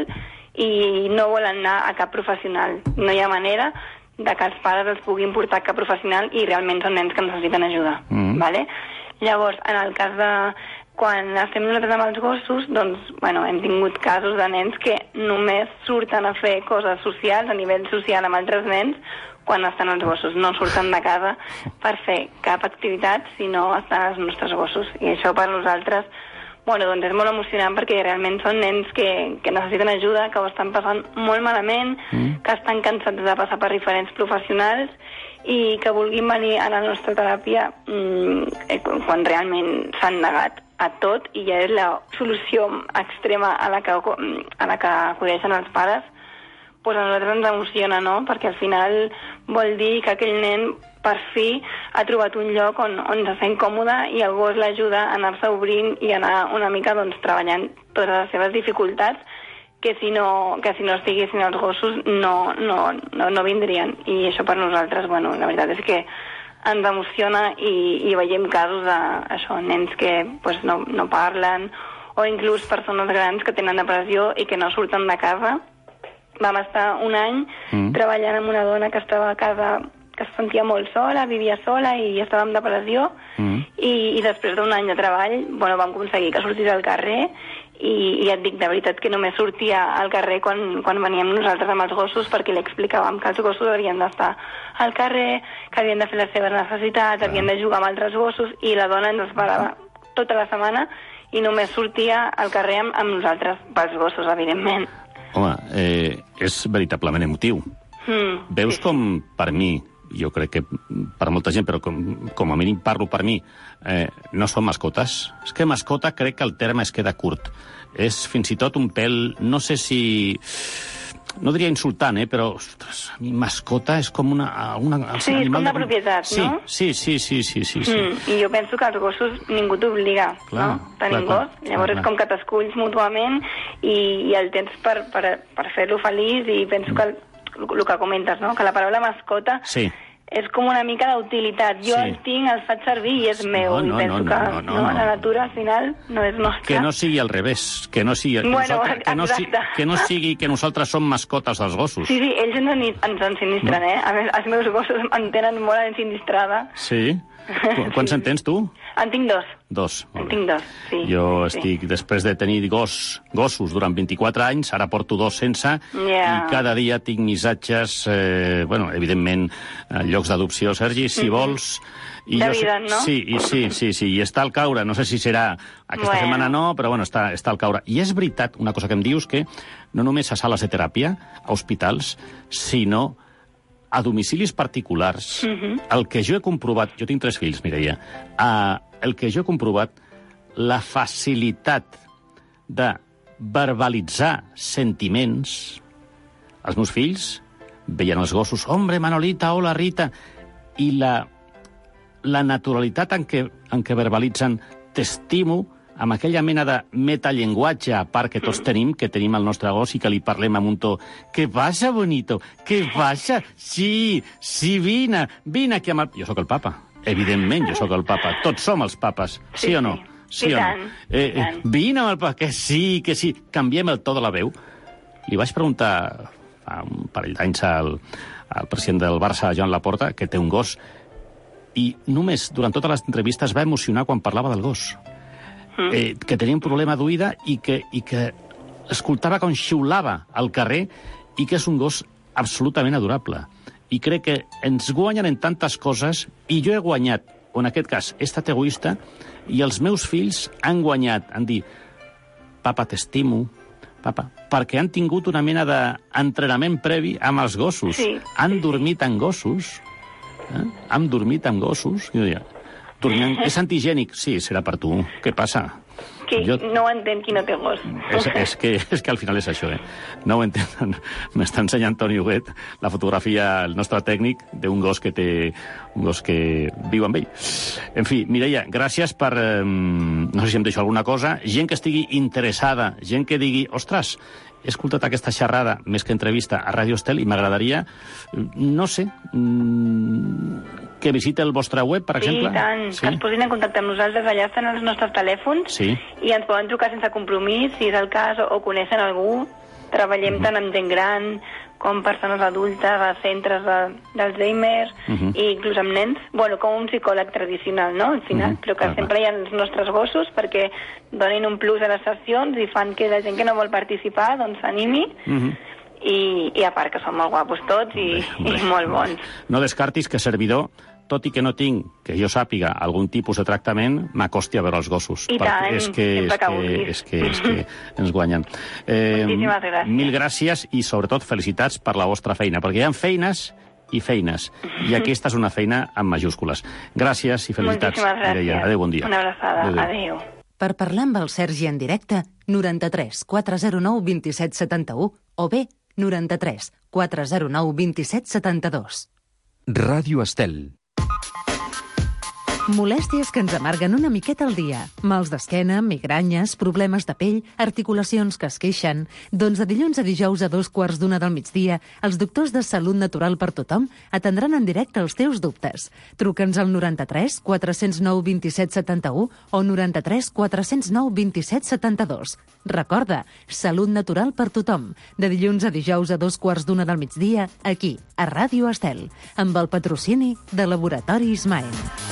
i no volen anar a cap professional. No hi ha manera de que els pares els puguin portar a cap professional i realment són nens que necessiten ajuda. Mm. Vale? Llavors, en el cas de quan estem nosaltres amb els gossos, doncs, bueno, hem tingut casos de nens que només surten a fer coses socials, a nivell social amb altres nens, quan estan els gossos. No surten de casa per fer cap activitat, sinó estan els nostres gossos. I això per nosaltres, bueno, doncs és molt emocionant perquè realment són nens que, que necessiten ajuda, que ho estan passant molt malament, mm. que estan cansats de passar per diferents professionals i que vulguin venir a la nostra teràpia mmm, quan realment s'han negat a tot i ja és la solució extrema a la que, a la que acudeixen els pares, doncs a nosaltres ens emociona, no? Perquè al final vol dir que aquell nen per fi ha trobat un lloc on, on se sent còmode i el gos l'ajuda a anar-se obrint i anar una mica doncs, treballant totes les seves dificultats que si no, que si no estiguessin els gossos no, no, no, no vindrien. I això per nosaltres, bueno, la veritat és que ens emociona i, i veiem casos de això, nens que pues, no, no parlen o inclús persones grans que tenen depressió i que no surten de casa. Vam estar un any mm. treballant amb una dona que estava a casa, que es sentia molt sola, vivia sola i estava amb depressió mm. i, i després d'un any de treball bueno, vam aconseguir que sortís al carrer i, i et dic de veritat que només sortia al carrer quan, quan veníem nosaltres amb els gossos perquè li explicàvem que els gossos havien d'estar al carrer, que havien de fer les seves necessitats, ah. havien de jugar amb altres gossos i la dona ens esperava tota la setmana i només sortia al carrer amb, amb nosaltres, pels gossos, evidentment. Home, eh, és veritablement emotiu. Mm, Veus sí, com, per mi, jo crec que per molta gent, però com, com a mínim parlo per mi, eh, no són mascotes. És que mascota crec que el terme es queda curt. És fins i tot un pèl, no sé si... No diria insultant, eh, però, ostres, a mi mascota és com una... una sí, és com una de... propietat, sí, no? Sí, sí, sí, sí, sí, sí. Mm, I jo penso que els gossos ningú t'obliga, no? Tenir un gos. Llavors clar, és com que t'esculls mútuament i, i el tens per, per, per fer-lo feliç i penso mm. que el, el que comentes, no? Que la paraula mascota sí. és com una mica d'utilitat. Jo sí. el tinc, el faig servir i és meu. No, no, I penso no, no, que no, no, no, no. la natura al final no és nostra. Que no sigui al revés. Que no sigui, que bueno, nosaltres, que, no sigui, que no sigui que nosaltres som mascotes dels gossos. Sí, sí, ells ens, ens ensinistren, no. eh? A més, els meus gossos em tenen molt ensinistrada. Sí? Qu Quants en tens, tu? En tinc dos. Dos. En tinc dos, sí. Jo sí. estic, després de tenir gos, gossos durant vint-i-quatre anys, ara porto dos sense, yeah. i cada dia tinc missatges, eh, bueno, evidentment, llocs d'adopció, Sergi, si mm -hmm. vols... I de jo, vida, no? Sí, i sí, sí, sí, i està al caure, no sé si serà aquesta bueno. setmana no, però bueno, està, està al caure. I és veritat, una cosa que em dius, que no només a sales de teràpia, a hospitals, sinó a domicilis particulars. Uh -huh. El que jo he comprovat, jo tinc tres fills, Mireia, uh, el que jo he comprovat, la facilitat de verbalitzar sentiments. Els meus fills veien els gossos, hombre, Manolita, hola, Rita, i la, la naturalitat en què, en què verbalitzen t'estimo, amb aquella mena de metallenguatge a part que tots tenim, que tenim el nostre gos i que li parlem amb un to «Què passa, bonito? Què passa? Sí, sí, vine, vine aquí amb el...» Jo sóc el papa, evidentment, jo sóc el papa. Tots som els papes, sí, sí o no? Sí, sí o no? Eh, eh, vine amb el papa, que sí, que sí. Canviem el to de la veu. Li vaig preguntar fa un parell d'anys al, al president del Barça, Joan Laporta, que té un gos, i només durant totes les entrevistes va emocionar quan parlava del gos. Eh, que tenia un problema d'oïda i que, i que escoltava com xiulava al carrer i que és un gos absolutament adorable. I crec que ens guanyen en tantes coses i jo he guanyat, o en aquest cas he estat egoista, i els meus fills han guanyat, han dit papa, t'estimo, papa, perquè han tingut una mena d'entrenament previ amb els gossos. Sí. Han dormit amb gossos, eh? han dormit amb gossos, i jo deia, dormint, és antigènic? Sí, serà per tu. Què passa? Que jo... no ho entén qui no té gos. És, és, que, és que al final és això, eh? No ho entenen. M'està ensenyant Toni Huguet la fotografia, el nostre tècnic, d'un gos que té un gos que viu amb ell. En fi, Mireia, gràcies per... Eh, no sé si em deixo alguna cosa. Gent que estigui interessada, gent que digui, ostres, he escoltat aquesta xerrada, més que entrevista, a Ràdio Estel, i m'agradaria, no sé, que visiti el vostre web, per exemple. Sí, tant. Sí? Que es posin en contacte amb nosaltres. Allà estan els nostres telèfons, sí, i ens poden trucar sense compromís, si és el cas, o, o coneixen algú. Treballem mm. tant amb gent gran com persones adultes, a centres de, d'Alzheimer, uh -huh. i inclús amb nens. Bueno, com un psicòleg tradicional, no?, al final, uh -huh. però que ah, sempre hi ha els nostres gossos perquè donin un plus a les sessions i fan que la gent que no vol participar doncs s'animi. Uh -huh. I, i a part que són molt guapos tots i, bé, bé, i molt bons. No descartis que servidor, tot i que no tinc, que jo sàpiga, algun tipus de tractament, m'acosti a veure els gossos. I tant, és que, és, que, és, que, és que ens guanyen. Eh, Moltíssimes gràcies. Mil gràcies i, sobretot, felicitats per la vostra feina, perquè hi ha feines i feines, i aquesta és una feina amb majúscules. Gràcies i felicitats. Moltíssimes gràcies. Mireia. Adéu, bon dia. Una abraçada. Adéu. Adéu. Per parlar amb el Sergi en directe, noranta-tres quatre zero nou vint set setanta-u o bé noranta-tres quatre zero nou vint set setanta-dos. Ràdio Estel. Molèsties que ens amarguen una miqueta al dia. Mals d'esquena, migranyes, problemes de pell, articulacions que es queixen. Doncs de dilluns a dijous a dos quarts d'una del migdia, els doctors de Salut Natural per Tothom atendran en directe els teus dubtes. Truca'ns al noranta-tres quatre zero nou vint set setanta-u o noranta-tres quatre zero nou vint set setanta-dos. Recorda, Salut Natural per Tothom. De dilluns a dijous a dos quarts d'una del migdia, aquí, a Ràdio Estel, amb el patrocini de Laboratori Ismael.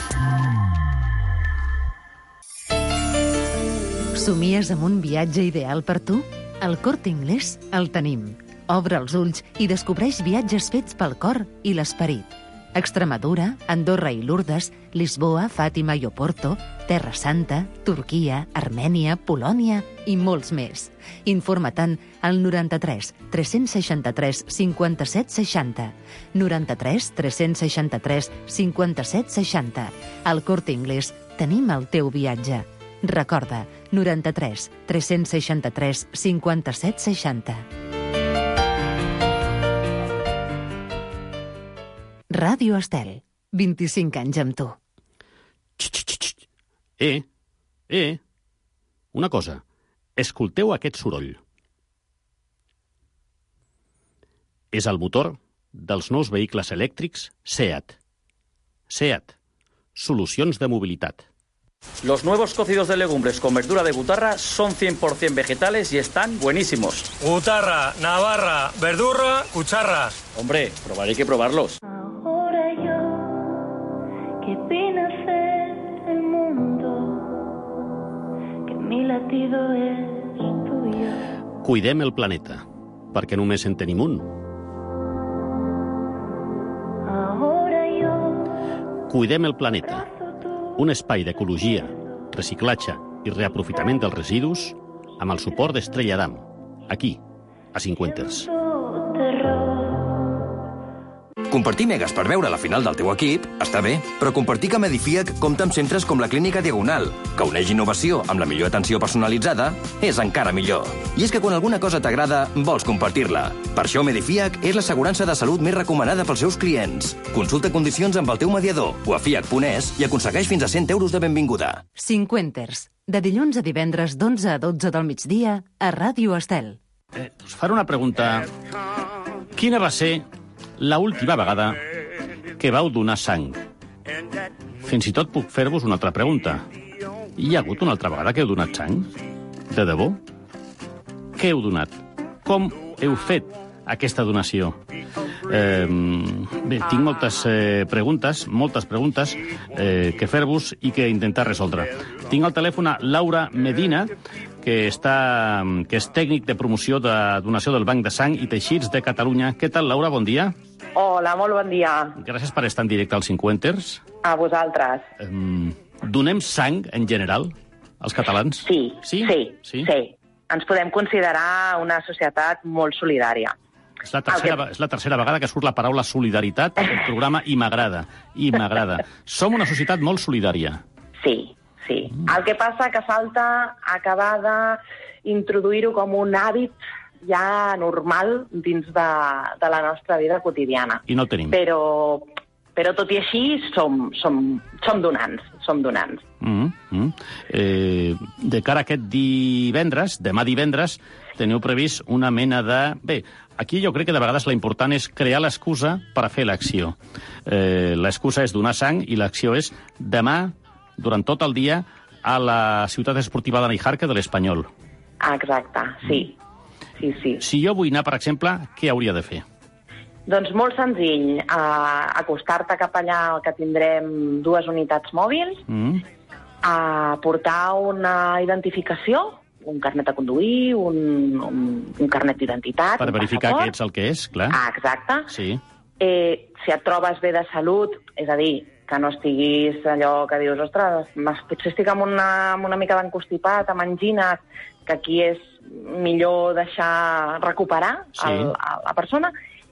Somies amb un viatge ideal per tu? Al Corte Inglés el tenim. Obre els ulls i descobreix viatges fets pel cor i l'esperit. Extremadura, Andorra i Lourdes, Lisboa, Fàtima i Oporto, Terra Santa, Turquia, Armènia, Polònia i molts més. Informa-te'n al noranta-tres tres seixanta-tres cinquanta-set seixanta. noranta-tres tres seixanta-tres cinquanta-set seixanta. Al Corte Inglés tenim el teu viatge. Recorda, noranta-tres tres seixanta-tres cinquanta-set seixanta. Ràdio Estel, vint-i-cinc anys amb tu. Eh, eh, una cosa, escolteu aquest soroll. És el motor dels nous vehicles elèctrics SEAT. SEAT, solucions de mobilitat. Los nuevos cocidos de legumbres con verdura de butarra son cien por cien vegetales y están buenísimos. Butarra, navarra, verdurra, cucharras. Hombre, probaré que probarlos. Ahora yo, qué pena ser mi latido es tuyo. Cuidem el planeta, perquè només en tenim un. Ahora yo Cuidem el planeta, un espai d'ecologia, reciclatge i reaprofitament dels residus amb el suport d'Estrella Damm, aquí, a Cinquenters. Compartir megas per veure la final del teu equip està bé, però compartir que Medifiac compta amb centres com la Clínica Diagonal, que uneix innovació amb la millor atenció personalitzada, és encara millor. I és que quan alguna cosa t'agrada, vols compartir-la. Per això Medifiac és l'assegurança de salut més recomanada pels seus clients. Consulta condicions amb el teu mediador o a fiac punt es i aconsegueix fins a cent euros de benvinguda. Cinquenters, de dilluns a divendres d'onze a dotze del migdia a Ràdio Estel. Eh, us faré una pregunta. Quina va ser la última vegada que vau donar sang? Fins i tot puc fer-vos una altra pregunta. Hi ha hagut una altra vegada que heu donat sang? De debò? Què heu donat? Com heu fet aquesta donació? Eh, bé, tinc moltes eh, preguntes, moltes preguntes eh, que fer-vos i que intentar resoldre. Tinc al telèfon a Laura Medina, que, està, que és tècnic de promoció de donació del Banc de Sang i Teixits de Catalunya. Què tal, Laura? Bon dia. Hola, molt bon dia. Gràcies per estar en directe als Cinquenters. A vosaltres. Eh, donem sang, en general, als catalans? Sí, sí, sí, sí. sí. Ens podem considerar una societat molt solidària. És la, tercera, que... és la tercera vegada que surt la paraula solidaritat en el programa i m'agrada, i m'agrada. Som una societat molt solidària. Sí, sí. Mm. El que passa que falta acabar d'introduir-ho com un hàbit ja normal dins de, de la nostra vida quotidiana. I no el tenim. Però, però tot i així som, som, som donants, som donants. Mm -hmm. eh, de cara a aquest divendres, demà divendres, teniu previst una mena de... Bé, aquí jo crec que de vegades l'important és crear l'excusa per a fer l'acció. Eh, l'excusa és donar sang i l'acció és demà, durant tot el dia, a la ciutat esportiva de Naijarque de l'Espanyol. Exacte, sí. sí, sí. Si jo vull anar, per exemple, què hauria de fer? Doncs molt senzill. Uh, acostar-te cap allà que tindrem dues unitats mòbils, mm. a portar una identificació, un carnet de conduir, un, un, un carnet d'identitat... Per verificar que ets el que és, clar. Ah, exacte. Sí. Eh, si et trobes bé de salut, és a dir, que no estiguis allò que dius, ostres, potser estic amb una, amb una mica d'encostipat, amb angines, que aquí és millor deixar recuperar sí. el, a la persona,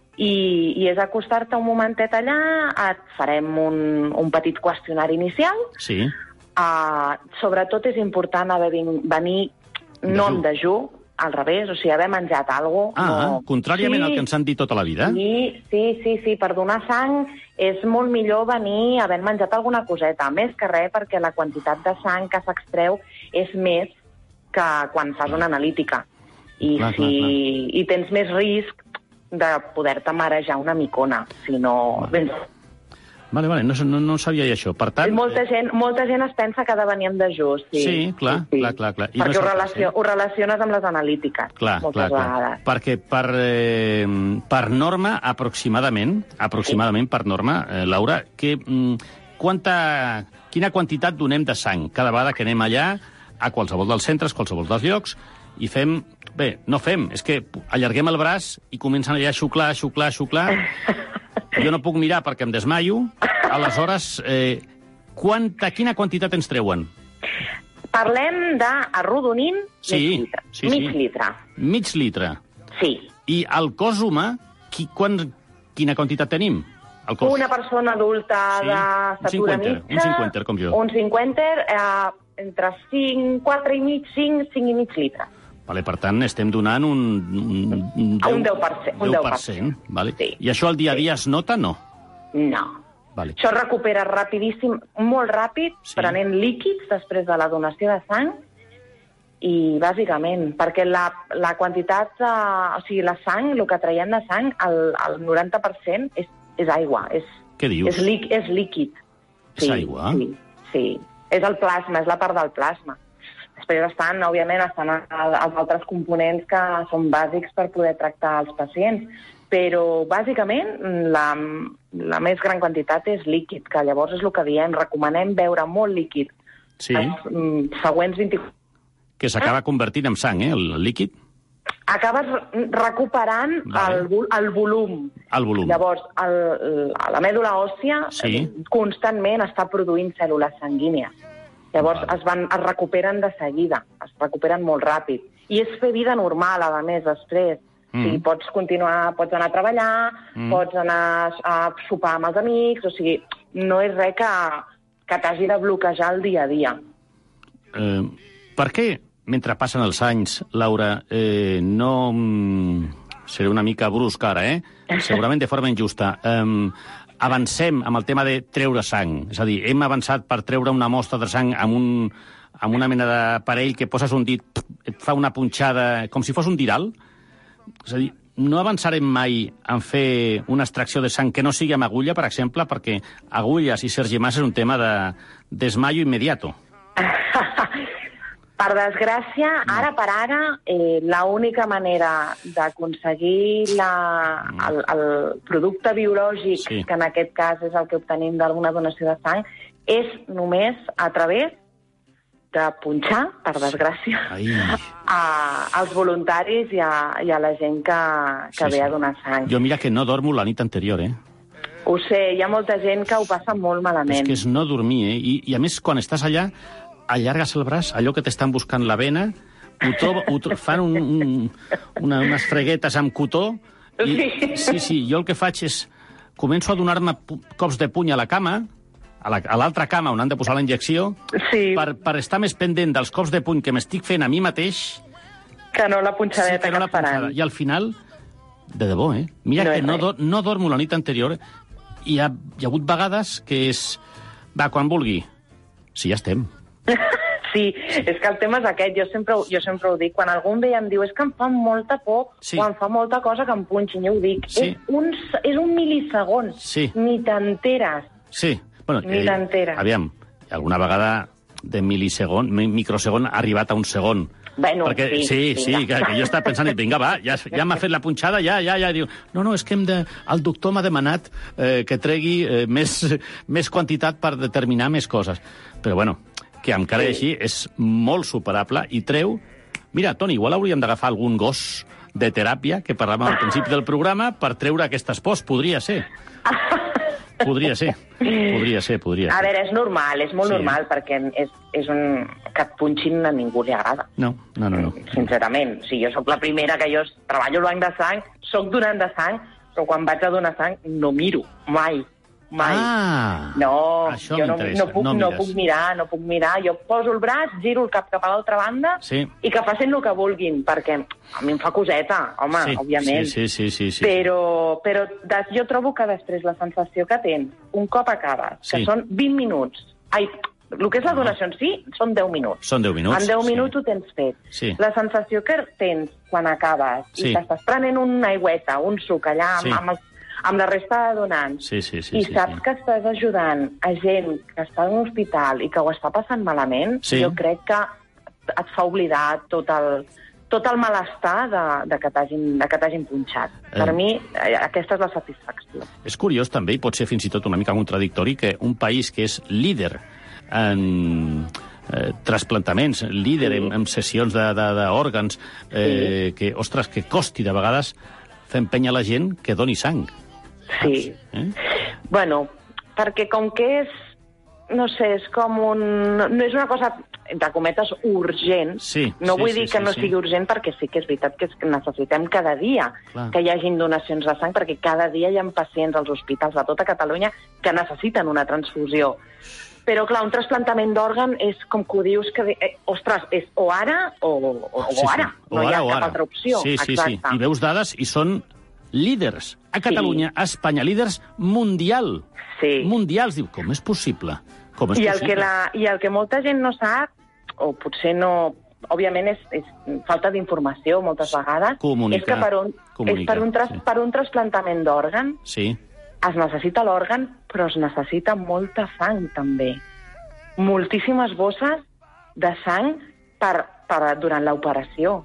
i, i és acostar-te un momentet allà, et farem un, un petit qüestionari inicial. Sí. Uh, sobretot és important haver venir no en dejú, al revés, o sigui, haver menjat alguna cosa. Ah, no... contràriament sí, al que ens han dit tota la vida. Sí, sí, sí, sí, per donar sang és molt millor venir havent menjat alguna coseta, més que res perquè la quantitat de sang que s'extreu és més que quan fas una analítica. I, clar, si... clar, clar. I tens més risc de poder-te marejar una micona, si no... Ben... Vale, vale, no, no, no sabia això. Per tant... Molta gent, molta gent es pensa que ha de venir amb dejú, sí. Sí, clar, sí, sí. clar, clar, clar. I perquè no ho, relacio, ho relaciones amb les analítiques, clar, moltes clar, vegades. Clar. Perquè per, eh, per norma, aproximadament, aproximadament sí. per norma, eh, Laura, que, mm, quanta, quina quantitat donem de sang cada vegada que anem allà, a qualsevol dels centres, qualsevol dels llocs, i fem... Bé, no fem, és que allarguem el braç i comencen allà a xuclar, a xuclar, a xuclar. Jo no puc mirar perquè em desmaio. Aleshores, eh, quanta, quina quantitat ens treuen? Parlem d'arrodonint sí, mig litre. Sí, mig sí. litre. Mig litre. Sí. I al cos humà, qui, quan, quina quantitat tenim? El cos? Una persona adulta sí. d'estatura mitja... Un cinquenter, com jo. Un cinquenter, eh, entre cinc, quatre i mig, cinc, cinc i mig litres. Vale, per tant, estem donant un... Un, un deu per cent. Un deu per cent, vale. Sí. I això al dia a dia es nota, no? No. Vale. Això es recupera rapidíssim, molt ràpid, sí. prenent líquids després de la donació de sang, i bàsicament, perquè la, la quantitat, de, o sigui, la sang, el que traiem de sang, el, el noranta per cent és, és aigua. És, Què dius? És, li, és líquid. És sí, aigua? Sí, sí. És el plasma, és la part del plasma. Després estan, òbviament, estan els altres components que són bàsics per poder tractar els pacients, però, bàsicament, la, la més gran quantitat és líquid, que llavors és el que diem, recomanem beure molt líquid sí. els mm, següents vint-i-quatre que s'acaba convertint en sang, eh, el líquid. Acabes recuperant vale. el, el volum. El volum. Llavors, el, la mèdula òssia sí. constantment està produint cèl·lules sanguínies. Llavors vale. es, van, es recuperen de seguida, es recuperen molt ràpid. I és fer vida normal, a més, després. Mm. O sigui, pots continuar, pots anar a treballar, mm. pots anar a sopar amb els amics, o sigui, no és res que, que t'hagi de bloquejar el dia a dia. Eh, per què, mentre passen els anys, Laura, eh, no... Seré una mica brusca ara, eh? Segurament de forma injusta. Eh, avancem amb el tema de treure sang. És a dir, hem avançat per treure una mostra de sang amb, un, amb una mena d'aparell que poses un dit, et fa una punxada, com si fos un diral. És a dir, no avançarem mai en fer una extracció de sang que no sigui amb agulla, per exemple, perquè agulles i Sergi Mas és un tema de desmayo immediato. Per desgràcia, ara per ara, eh, l'única manera d'aconseguir el, el producte biològic, sí. que en aquest cas és el que obtenim d'alguna donació de sang, és només a través de punxar, per desgràcia, a, als voluntaris i a, i a la gent que, que sí, ve sí. a donar sang. Jo mira que no dormo la nit anterior, eh? Ho sé, hi ha molta gent que ho passa molt malament. És que és no dormir, eh? I, i a més, quan estàs allà, allargues el braç, allò que t'estan buscant la vena, ho trobo, ho trobo, fan un, un, una, unes freguetes amb cotó, i sí. sí, sí, jo el que faig és, començo a donar-me cops de puny a la cama, a l'altra cama on han de posar la injecció, sí. per, per estar més pendent dels cops de puny que m'estic fent a mi mateix... Que no la punxadeta sí, que, no la punxada. I al final, de debò, eh? Mira no que no, do, no dormo la nit anterior, i hi ha, hi ha hagut vegades que és... Va, quan vulgui. Sí, ja estem. Sí, és que el tema és aquest, jo sempre, jo sempre ho dic, quan algú em ve i em diu és que em fa molta por, sí. o em fa molta cosa que em punxin, jo ho dic, sí. és, un, és un milisegon, sí. ni t'enteres. Sí, bueno, ni eh, t'enteres. Aviam, alguna vegada de milisegon, microsegon ha arribat a un segon. Bueno, perquè, sí, sí, sí que, que jo estava pensant, vinga, va, ja, ja m'ha fet la punxada, ja, ja, ja, diu, no, no, és que hem de, el doctor m'ha demanat eh, que tregui eh, més, més quantitat per determinar més coses. Però, bueno, que encara sí. així és molt superable i treu... Mira, Toni, igual hauríem d'agafar algun gos de teràpia, que parlàvem al principi del programa, per treure aquestes pors. Podria ser. Podria ser. Podria ser, podria ser. A veure, és normal, és molt sí. normal, perquè és, és un... que et punxin a ningú li agrada. No, no, no. no. Sincerament. O sigui, jo sóc la primera que jo treballo el banc de sang, sóc donant de sang, però quan vaig a donar sang no miro, mai. Mai. Ah, no, això jo no, no, puc, no, no puc mirar, no puc mirar. Jo poso el braç, giro el cap cap a l'altra banda sí. i que facin el que vulguin, perquè a mi em fa coseta, home, sí, òbviament. Sí, sí, sí, sí, sí. Però, però des, jo trobo que després la sensació que tens, un cop acabes, que sí. són vint minuts, ai, el que és la donació en si són deu minuts. Són deu minuts. En deu sí. minuts ho tens fet. Sí. La sensació que tens quan acabes sí. i t'estàs prenent una aigüeta, un suc allà amb, sí. amb els amb la resta de donants, sí, sí, sí, i sí, saps sí. que estàs ajudant a gent que està en un hospital i que ho està passant malament, sí. jo crec que et fa oblidar tot el, tot el malestar de, de que t'hagin punxat. Eh. Per mi, aquesta és la satisfacció. És curiós, també, i pot ser fins i tot una mica contradictori, que un país que és líder en... Eh, trasplantaments, líder sí. en, en sessions d'òrgans, eh, sí. que, ostres, que costi de vegades fer empènyer la gent que doni sang. Sí. Eh? Bueno, perquè com que és, no sé, és com un... No és una cosa, entre cometes, urgent. Sí, no sí, vull sí, dir que sí, no sí. sigui urgent, perquè sí que és veritat que necessitem cada dia Clar. que hi hagin donacions de sang, perquè cada dia hi ha pacients als hospitals de tota Catalunya que necessiten una transfusió. Però, clar, un trasplantament d'òrgan és com que ho dius que... Eh, ostres, és o ara o, o, sí, sí. o ara. O no ara, hi ha o cap ara. altra opció. Sí, sí, Exacte. sí. I veus dades i són líders. A Catalunya, sí. a Espanya, líders mundial. Sí. Mundials. Diu, com és possible? Com és I el, possible? que la, I el que molta gent no sap, o potser no... Òbviament és, és falta d'informació moltes vegades. Comunicar. És que per un, Comunicar, és per un, tras, sí. per un trasplantament d'òrgan sí. es necessita l'òrgan, però es necessita molta sang, també. Moltíssimes bosses de sang per, per, durant l'operació.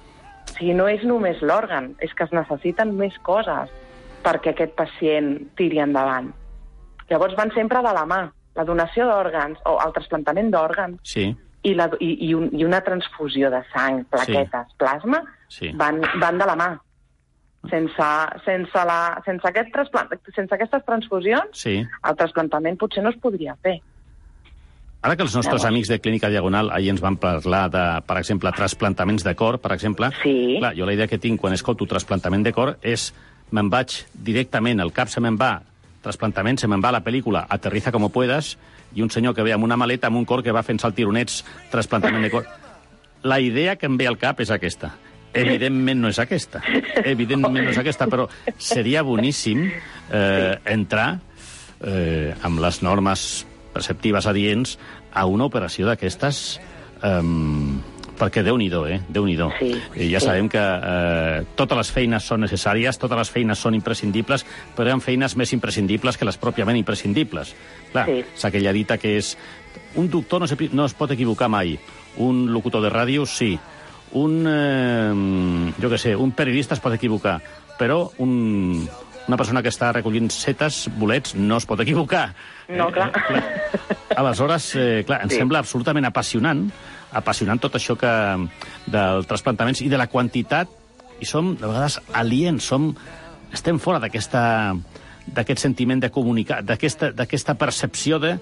O sigui, no és només l'òrgan, és que es necessiten més coses perquè aquest pacient tiri endavant. Llavors van sempre de la mà. La donació d'òrgans, o el trasplantament d'òrgans, sí. i, la, i, i, un, i una transfusió de sang, plaquetes, sí. plasma, sí. Van, van de la mà. Sense, sense, la, sense, aquest transplant, sense aquestes transfusions, sí. el trasplantament potser no es podria fer. Ara que els nostres Llavors. amics de Clínica Diagonal ahir ens van parlar de, per exemple, trasplantaments de cor, per exemple, sí. clar, jo la idea que tinc quan escolto trasplantament de cor és me'n vaig directament, el cap se me'n va, trasplantament, se me'n va a la pel·lícula Aterriza como puedas, i un senyor que ve amb una maleta amb un cor que va fent saltironets, trasplantament de cor. La idea que em ve al cap és aquesta. Evidentment no és aquesta. Evidentment no és aquesta, però seria boníssim eh, entrar eh, amb les normes preceptives adients a una operació d'aquestes, eh, perquè Déu-n'hi-do, eh? Déu-n'hi-do. Sí, I ja sí. sabem que eh, totes les feines són necessàries, totes les feines són imprescindibles, però hi ha feines més imprescindibles que les pròpiament imprescindibles. Clar, sí. és aquella dita que és... Un doctor no, se, no es pot equivocar mai. Un locutor de ràdio, sí. Un, eh, jo què sé, un periodista es pot equivocar, però un, una persona que està recollint setes, bolets, no es pot equivocar. No, clar. Eh, clar. Aleshores, eh, clar, ens sí. sembla absolutament apassionant, apassionant tot això que del trasplantaments i de la quantitat, i som, de vegades, aliens, som, estem fora d'aquesta d'aquest sentiment de comunicar, d'aquesta percepció de,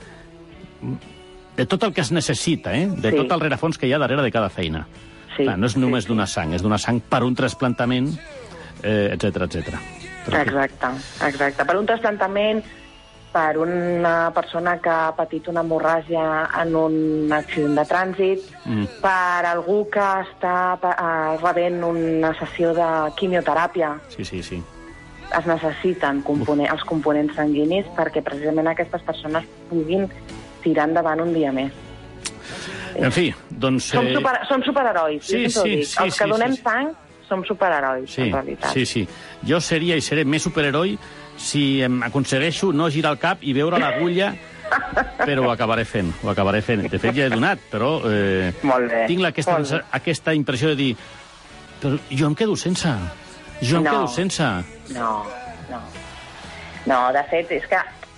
de tot el que es necessita, eh? de sí. tot el rerefons que hi ha darrere de cada feina. Sí. Clar, no és només sí. donar sang, és donar sang per un trasplantament, eh, etcètera, etcètera. Exacte, exacte. Per un trasplantament, per una persona que ha patit una hemorràgia en un accident de trànsit, mm. per algú que està uh, rebent una sessió de quimioteràpia. Sí, sí, sí. Es necessiten componen els components sanguinis perquè precisament aquestes persones puguin tirar endavant un dia més. En fi, doncs... Som, super, som superherois, sí, sí, sí, sí, els que sí, donem sí. sang som superherois, sí, en realitat. Sí, sí. Jo seria i seré més superheroi si em aconsegueixo no girar el cap i veure l'agulla, però ho acabaré fent, ho acabaré fent. De fet, ja he donat, però eh, molt bé, tinc aquesta, molt bé. aquesta impressió de dir però jo em quedo sense, jo em no, quedo sense... No, no. No, de fet, és que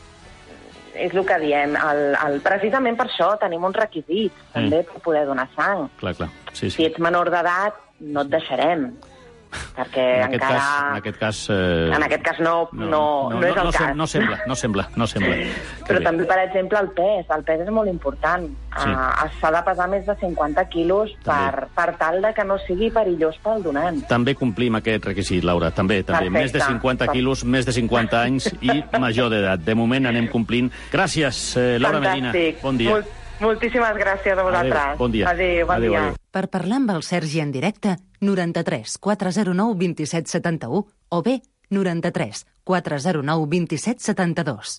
és el que diem. El, el, precisament per això tenim uns requisits, mm. també, per poder donar sang. Clar, clar. Sí, sí. Si ets menor d'edat, no et deixarem. Perquè en aquest encara... Cas, en aquest cas... Eh... En aquest cas no, no, no, no, no és el no, cas. No sembla, no sembla, no sembla. Però bé. També, per exemple, el pes. El pes és molt important. Sí. Uh, s'ha de pesar més de cinquanta quilos per, per tal de que no sigui perillós pel donant. També complim aquest requisit, Laura. També, també. Perfecte. Més de cinquanta quilos, més de cinquanta anys i major d'edat. De moment anem complint. Gràcies, eh, Laura Fantàstic. Medina. Bon dia. Molt, moltíssimes gràcies a vosaltres. Adéu, bon dia. Adéu, bon adéu, dia. adéu. Per parlar amb el Sergi en directe, noranta-tres quatre zero nou vint set setanta-u o bé noranta-tres quatre zero nou vint set setanta-dos.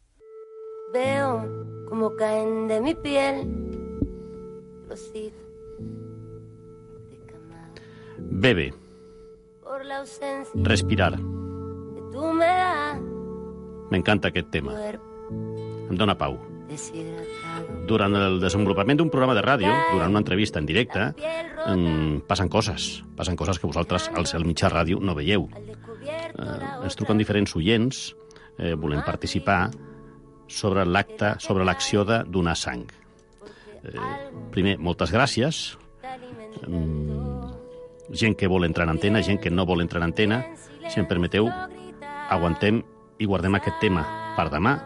Veo como caen de mi piel los hijos de Camaro. Bebe. Por la ausencia Respirar. que tú me das. M'encanta aquest tema. Em dóna pau. Durant el desenvolupament d'un programa de ràdio, durant una entrevista en directe, en, passen coses. Passen coses que vosaltres, al el mitjà ràdio, no veieu. Eh, ens truquen diferents oients, eh, volem participar sobre l'acte, sobre l'acció de donar sang. Eh, primer, moltes gràcies. Eh, gent que vol entrar en antena, gent que no vol entrar en antena. Si em permeteu, aguantem i guardem aquest tema per demà.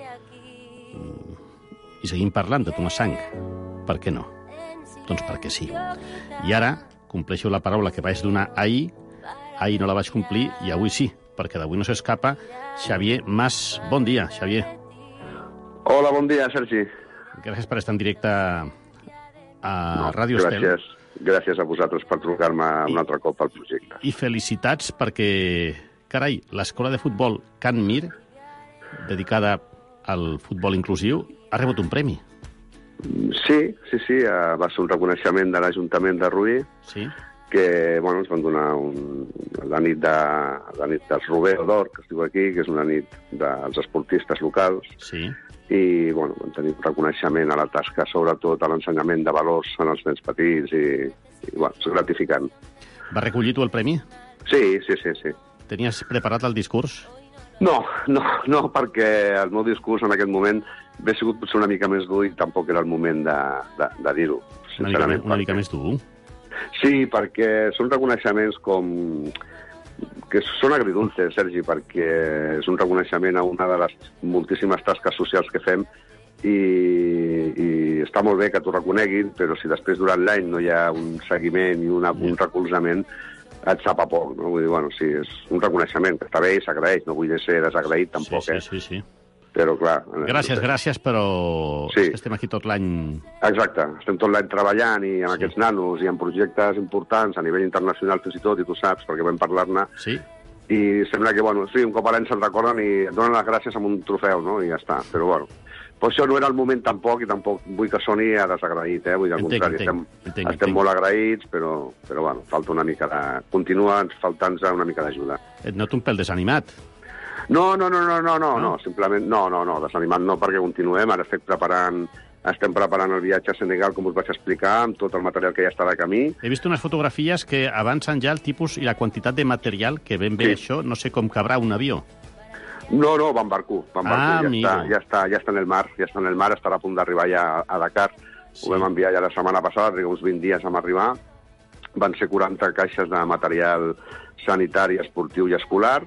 I seguim parlant de donar sang. Per què no? Doncs perquè sí. I ara compleixo la paraula que vaig donar ahir, ahir no la vaig complir i avui sí, perquè d'avui no s'escapa Xavier Mas. Bon dia, Xavier. Hola, bon dia, Sergi. Gràcies per estar en directe a no, Ràdio Estel. Gràcies, gràcies a vosaltres per trucar-me un altre cop al projecte. I felicitats perquè, carai, l'escola de futbol Can Mir, dedicada al futbol inclusiu, ha rebut un premi. Sí, sí, sí, va ser un reconeixement de l'Ajuntament de Rubí, sí. que bueno, ens van donar un, la, nit de, la nit dels Robeo d'Or, que es diu aquí, que és una nit dels esportistes locals, sí. i bueno, vam tenir un reconeixement a la tasca, sobretot a l'ensenyament de valors en els nens petits, i, i bueno, és gratificant. Va recollir tu el premi? Sí, sí, sí, sí. Tenies preparat el discurs? No, no, no, perquè el meu discurs en aquest moment hauria sigut potser una mica més dur i tampoc era el moment de, de, de dir-ho. Una mica, més, una mica més dur? Sí, perquè són reconeixements com... que són agridulces, Sergi, perquè és un reconeixement a una de les moltíssimes tasques socials que fem i, i està molt bé que t'ho reconeguin, però si després durant l'any no hi ha un seguiment i una, un recolzament, et sap a poc, no? Vull dir, bueno, sí, és un reconeixement que està bé i s'agraeix, no vull ser desagraït tampoc, sí, sí, eh? Sí, sí, Però, clar... Gràcies, eh, gràcies, però sí. És que estem aquí tot l'any... Exacte, estem tot l'any treballant i amb sí. aquests nanos i amb projectes importants a nivell internacional fins i tot, i tu saps, perquè vam parlar-ne. Sí. I sembla que, bueno, sí, un cop a l'any se'n recorden i et donen les gràcies amb un trofeu, no? I ja està, però, bueno... Però això no era el moment tampoc, i tampoc vull que soni a desagraït, eh? Vull dir, al entenc, contrari, entenc, estem, entenc, estem entenc. molt agraïts, però, però, bueno, falta una mica de... Continua faltant-nos una mica d'ajuda. Et noto un pèl desanimat. No, no, no, no, no, no, no, simplement, no, no, no, desanimat no, perquè continuem, ara estem preparant, estem preparant el viatge a Senegal, com us vaig explicar, amb tot el material que ja està de camí. He vist unes fotografies que avancen ja el tipus i la quantitat de material que ben bé Sí. això, no sé com cabrà un avió. No, no, va en barco, va en barco, Ah, ja, amigo. està, ja, està, ja està en el mar, ja està en el mar, estarà a punt d'arribar ja a, a Dakar. Sí. Ho vam enviar ja la setmana passada, triga uns vint dies a arribar. Van ser quaranta caixes de material sanitari, esportiu i escolar,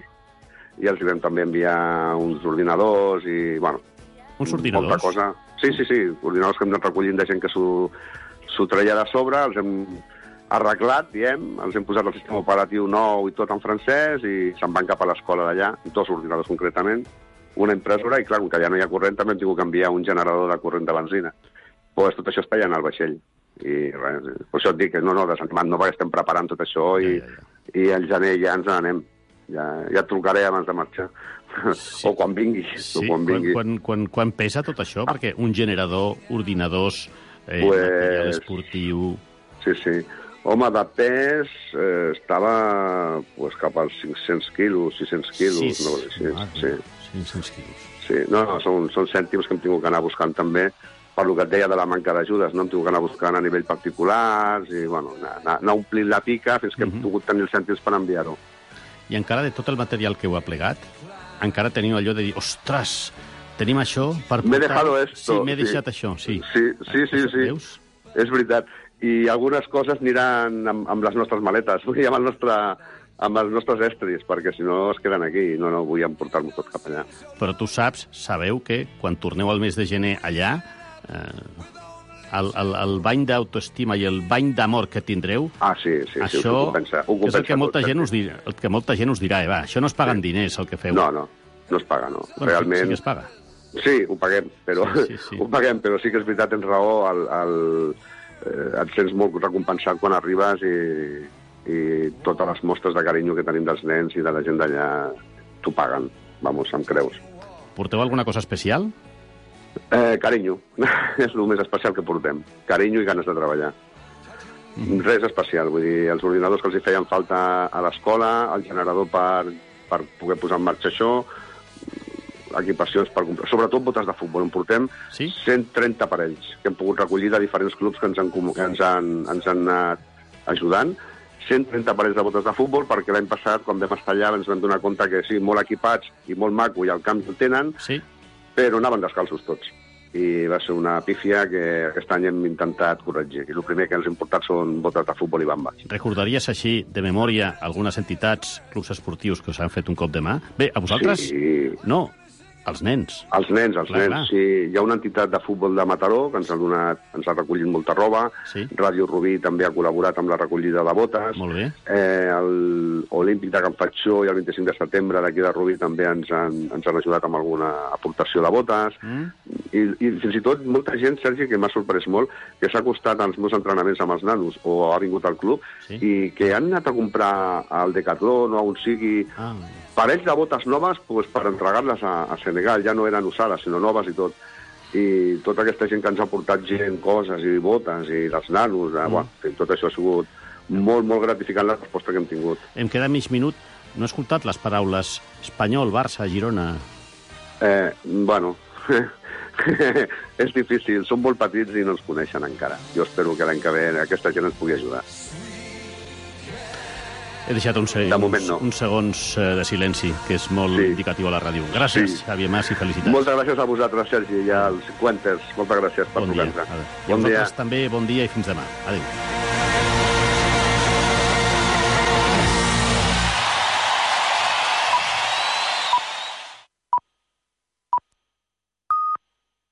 i els hi vam també enviar uns ordinadors i, bueno... Uns ordinadors? Molta cosa. Sí, sí, sí, ordinadors que hem anat recollint de gent que s'ho s'ho treia de sobre, els hem arreglat, diem, els hem posat el sistema operatiu nou i tot en francès i se'n van cap a l'escola d'allà, dos ordinadors concretament, una impressora i, clar, com que ja no hi ha corrent, també hem tingut que enviar un generador de corrent de benzina. Pues tot això està allà en el vaixell. I res, per això et dic que no, no, desanimat no, perquè estem preparant tot això i, ja, ja, ja. i al gener ja ens n'anem. Ja, ja et trucaré abans de marxar. Sí. O quan vingui. Sí, o quan, vingui. Quan, quan, quan pesa tot això? Perquè un generador, ordinadors, eh, pues... material esportiu... Sí, sí. Home, de pes eh, estava pues, cap als cinc-cents quilos, sis-cents quilos. Sí, no, sí, ah, sí. cinc-cents quilos. Sí, no, no, són, són cèntims que hem tingut que anar buscant també, per lo que et deia de la manca d'ajudes, no? Hem tingut que anar buscant a nivell particulars i, bueno, anar, anar omplint la pica fins que uh -huh. hem pogut tenir els cèntims per enviar-ho. I encara de tot el material que heu aplegat, encara teniu allò de dir, ostres, tenim això per portar... M'he dejado esto. Sí, m'he sí. deixat això, sí. Sí, sí, sí, sí. Veus? És veritat. I algunes coses aniran amb, amb les nostres maletes, vull dir, amb, el nostre, amb els nostres estris, perquè si no es queden aquí. No, no, vull emportar-m'ho tot cap allà. Però tu saps, sabeu que quan torneu al mes de gener allà, eh, el, el, el bany d'autoestima i el bany d'amor que tindreu, ah, sí, sí, això sí, ho compensa, ho compensa és el que, molta tot, gent us dirà, el que molta gent us dirà, eh, va, això no es paguen sí. diners, el que feu. No, no, no es paga, no. Bueno, Realment... sí que es paga. Sí, ho paguem, però, sí, sí, sí. ho paguem, però sí que és veritat, tens raó, el, el, eh, et sents molt recompensat quan arribes i, i totes les mostres de carinyo que tenim dels nens i de la gent d'allà t'ho paguen, vamos, em creus. Porteu alguna cosa especial? Eh, carinyo, és el més especial que portem, carinyo i ganes de treballar. Mm. Res especial, vull dir, els ordinadors que els hi feien falta a l'escola, el generador per, per poder posar en marxa això, equipacions per comprar, sobretot botes de futbol. En portem sí? cent trenta parells que hem pogut recollir de diferents clubs que ens han, que ens han, ens han anat ajudant. cent trenta parells de botes de futbol, perquè l'any passat, quan vam estar allà, ens vam donar compte que sí, molt equipats i molt maco, i al camp el tenen, sí. però anaven descalços tots. I va ser una pífia que aquest any hem intentat corregir. I el primer que ens hem portat són botes de futbol i bambes. Recordaries així, de memòria, algunes entitats, clubs esportius que us han fet un cop de mà? Bé, a vosaltres... Sí. No, els nens. Els nens, els clar, nens, clar. sí. Hi ha una entitat de futbol de Mataró que ens ha, donat, ens ha recollit molta roba. Sí. Ràdio Rubí també ha col·laborat amb la recollida de botes. Molt bé. Eh, el Olímpic de Can Fatxó i el vint-i-cinc de setembre d'aquí de Rubí també ens han, ens han ajudat amb alguna aportació de botes. Mm. I, I fins i tot molta gent, Sergi, que m'ha sorprès molt, que s'ha acostat als meus entrenaments amb els nanos o ha vingut al club sí. i que han anat a comprar al Decathlon o a on sigui... Ah. Parells de botes noves pues, per entregar-les a, a Senegal. Ja no eren usades, sinó noves i tot. I tota aquesta gent que ens ha portat gent, coses i botes, i dels nanos, mm. eh, bueno, tot això ha sigut molt, molt gratificant la resposta que hem tingut. Em queda mig minut. No he escoltat les paraules Espanyol, Barça, Girona... Eh, bueno... és difícil. Són molt petits i no ens coneixen encara. Jo espero que l'any que ve aquesta gent ens pugui ajudar. He deixat uns, de moment no. uns segons de silenci, que és molt sí. indicatiu a la ràdio. Gràcies, sí. Javier Mas, i felicitats. Moltes gràcies a vosaltres, Sergi, i als Quenters. Moltes gràcies per bon trucar-nos. Bon I a vosaltres dia. també, bon dia i fins demà. Adéu.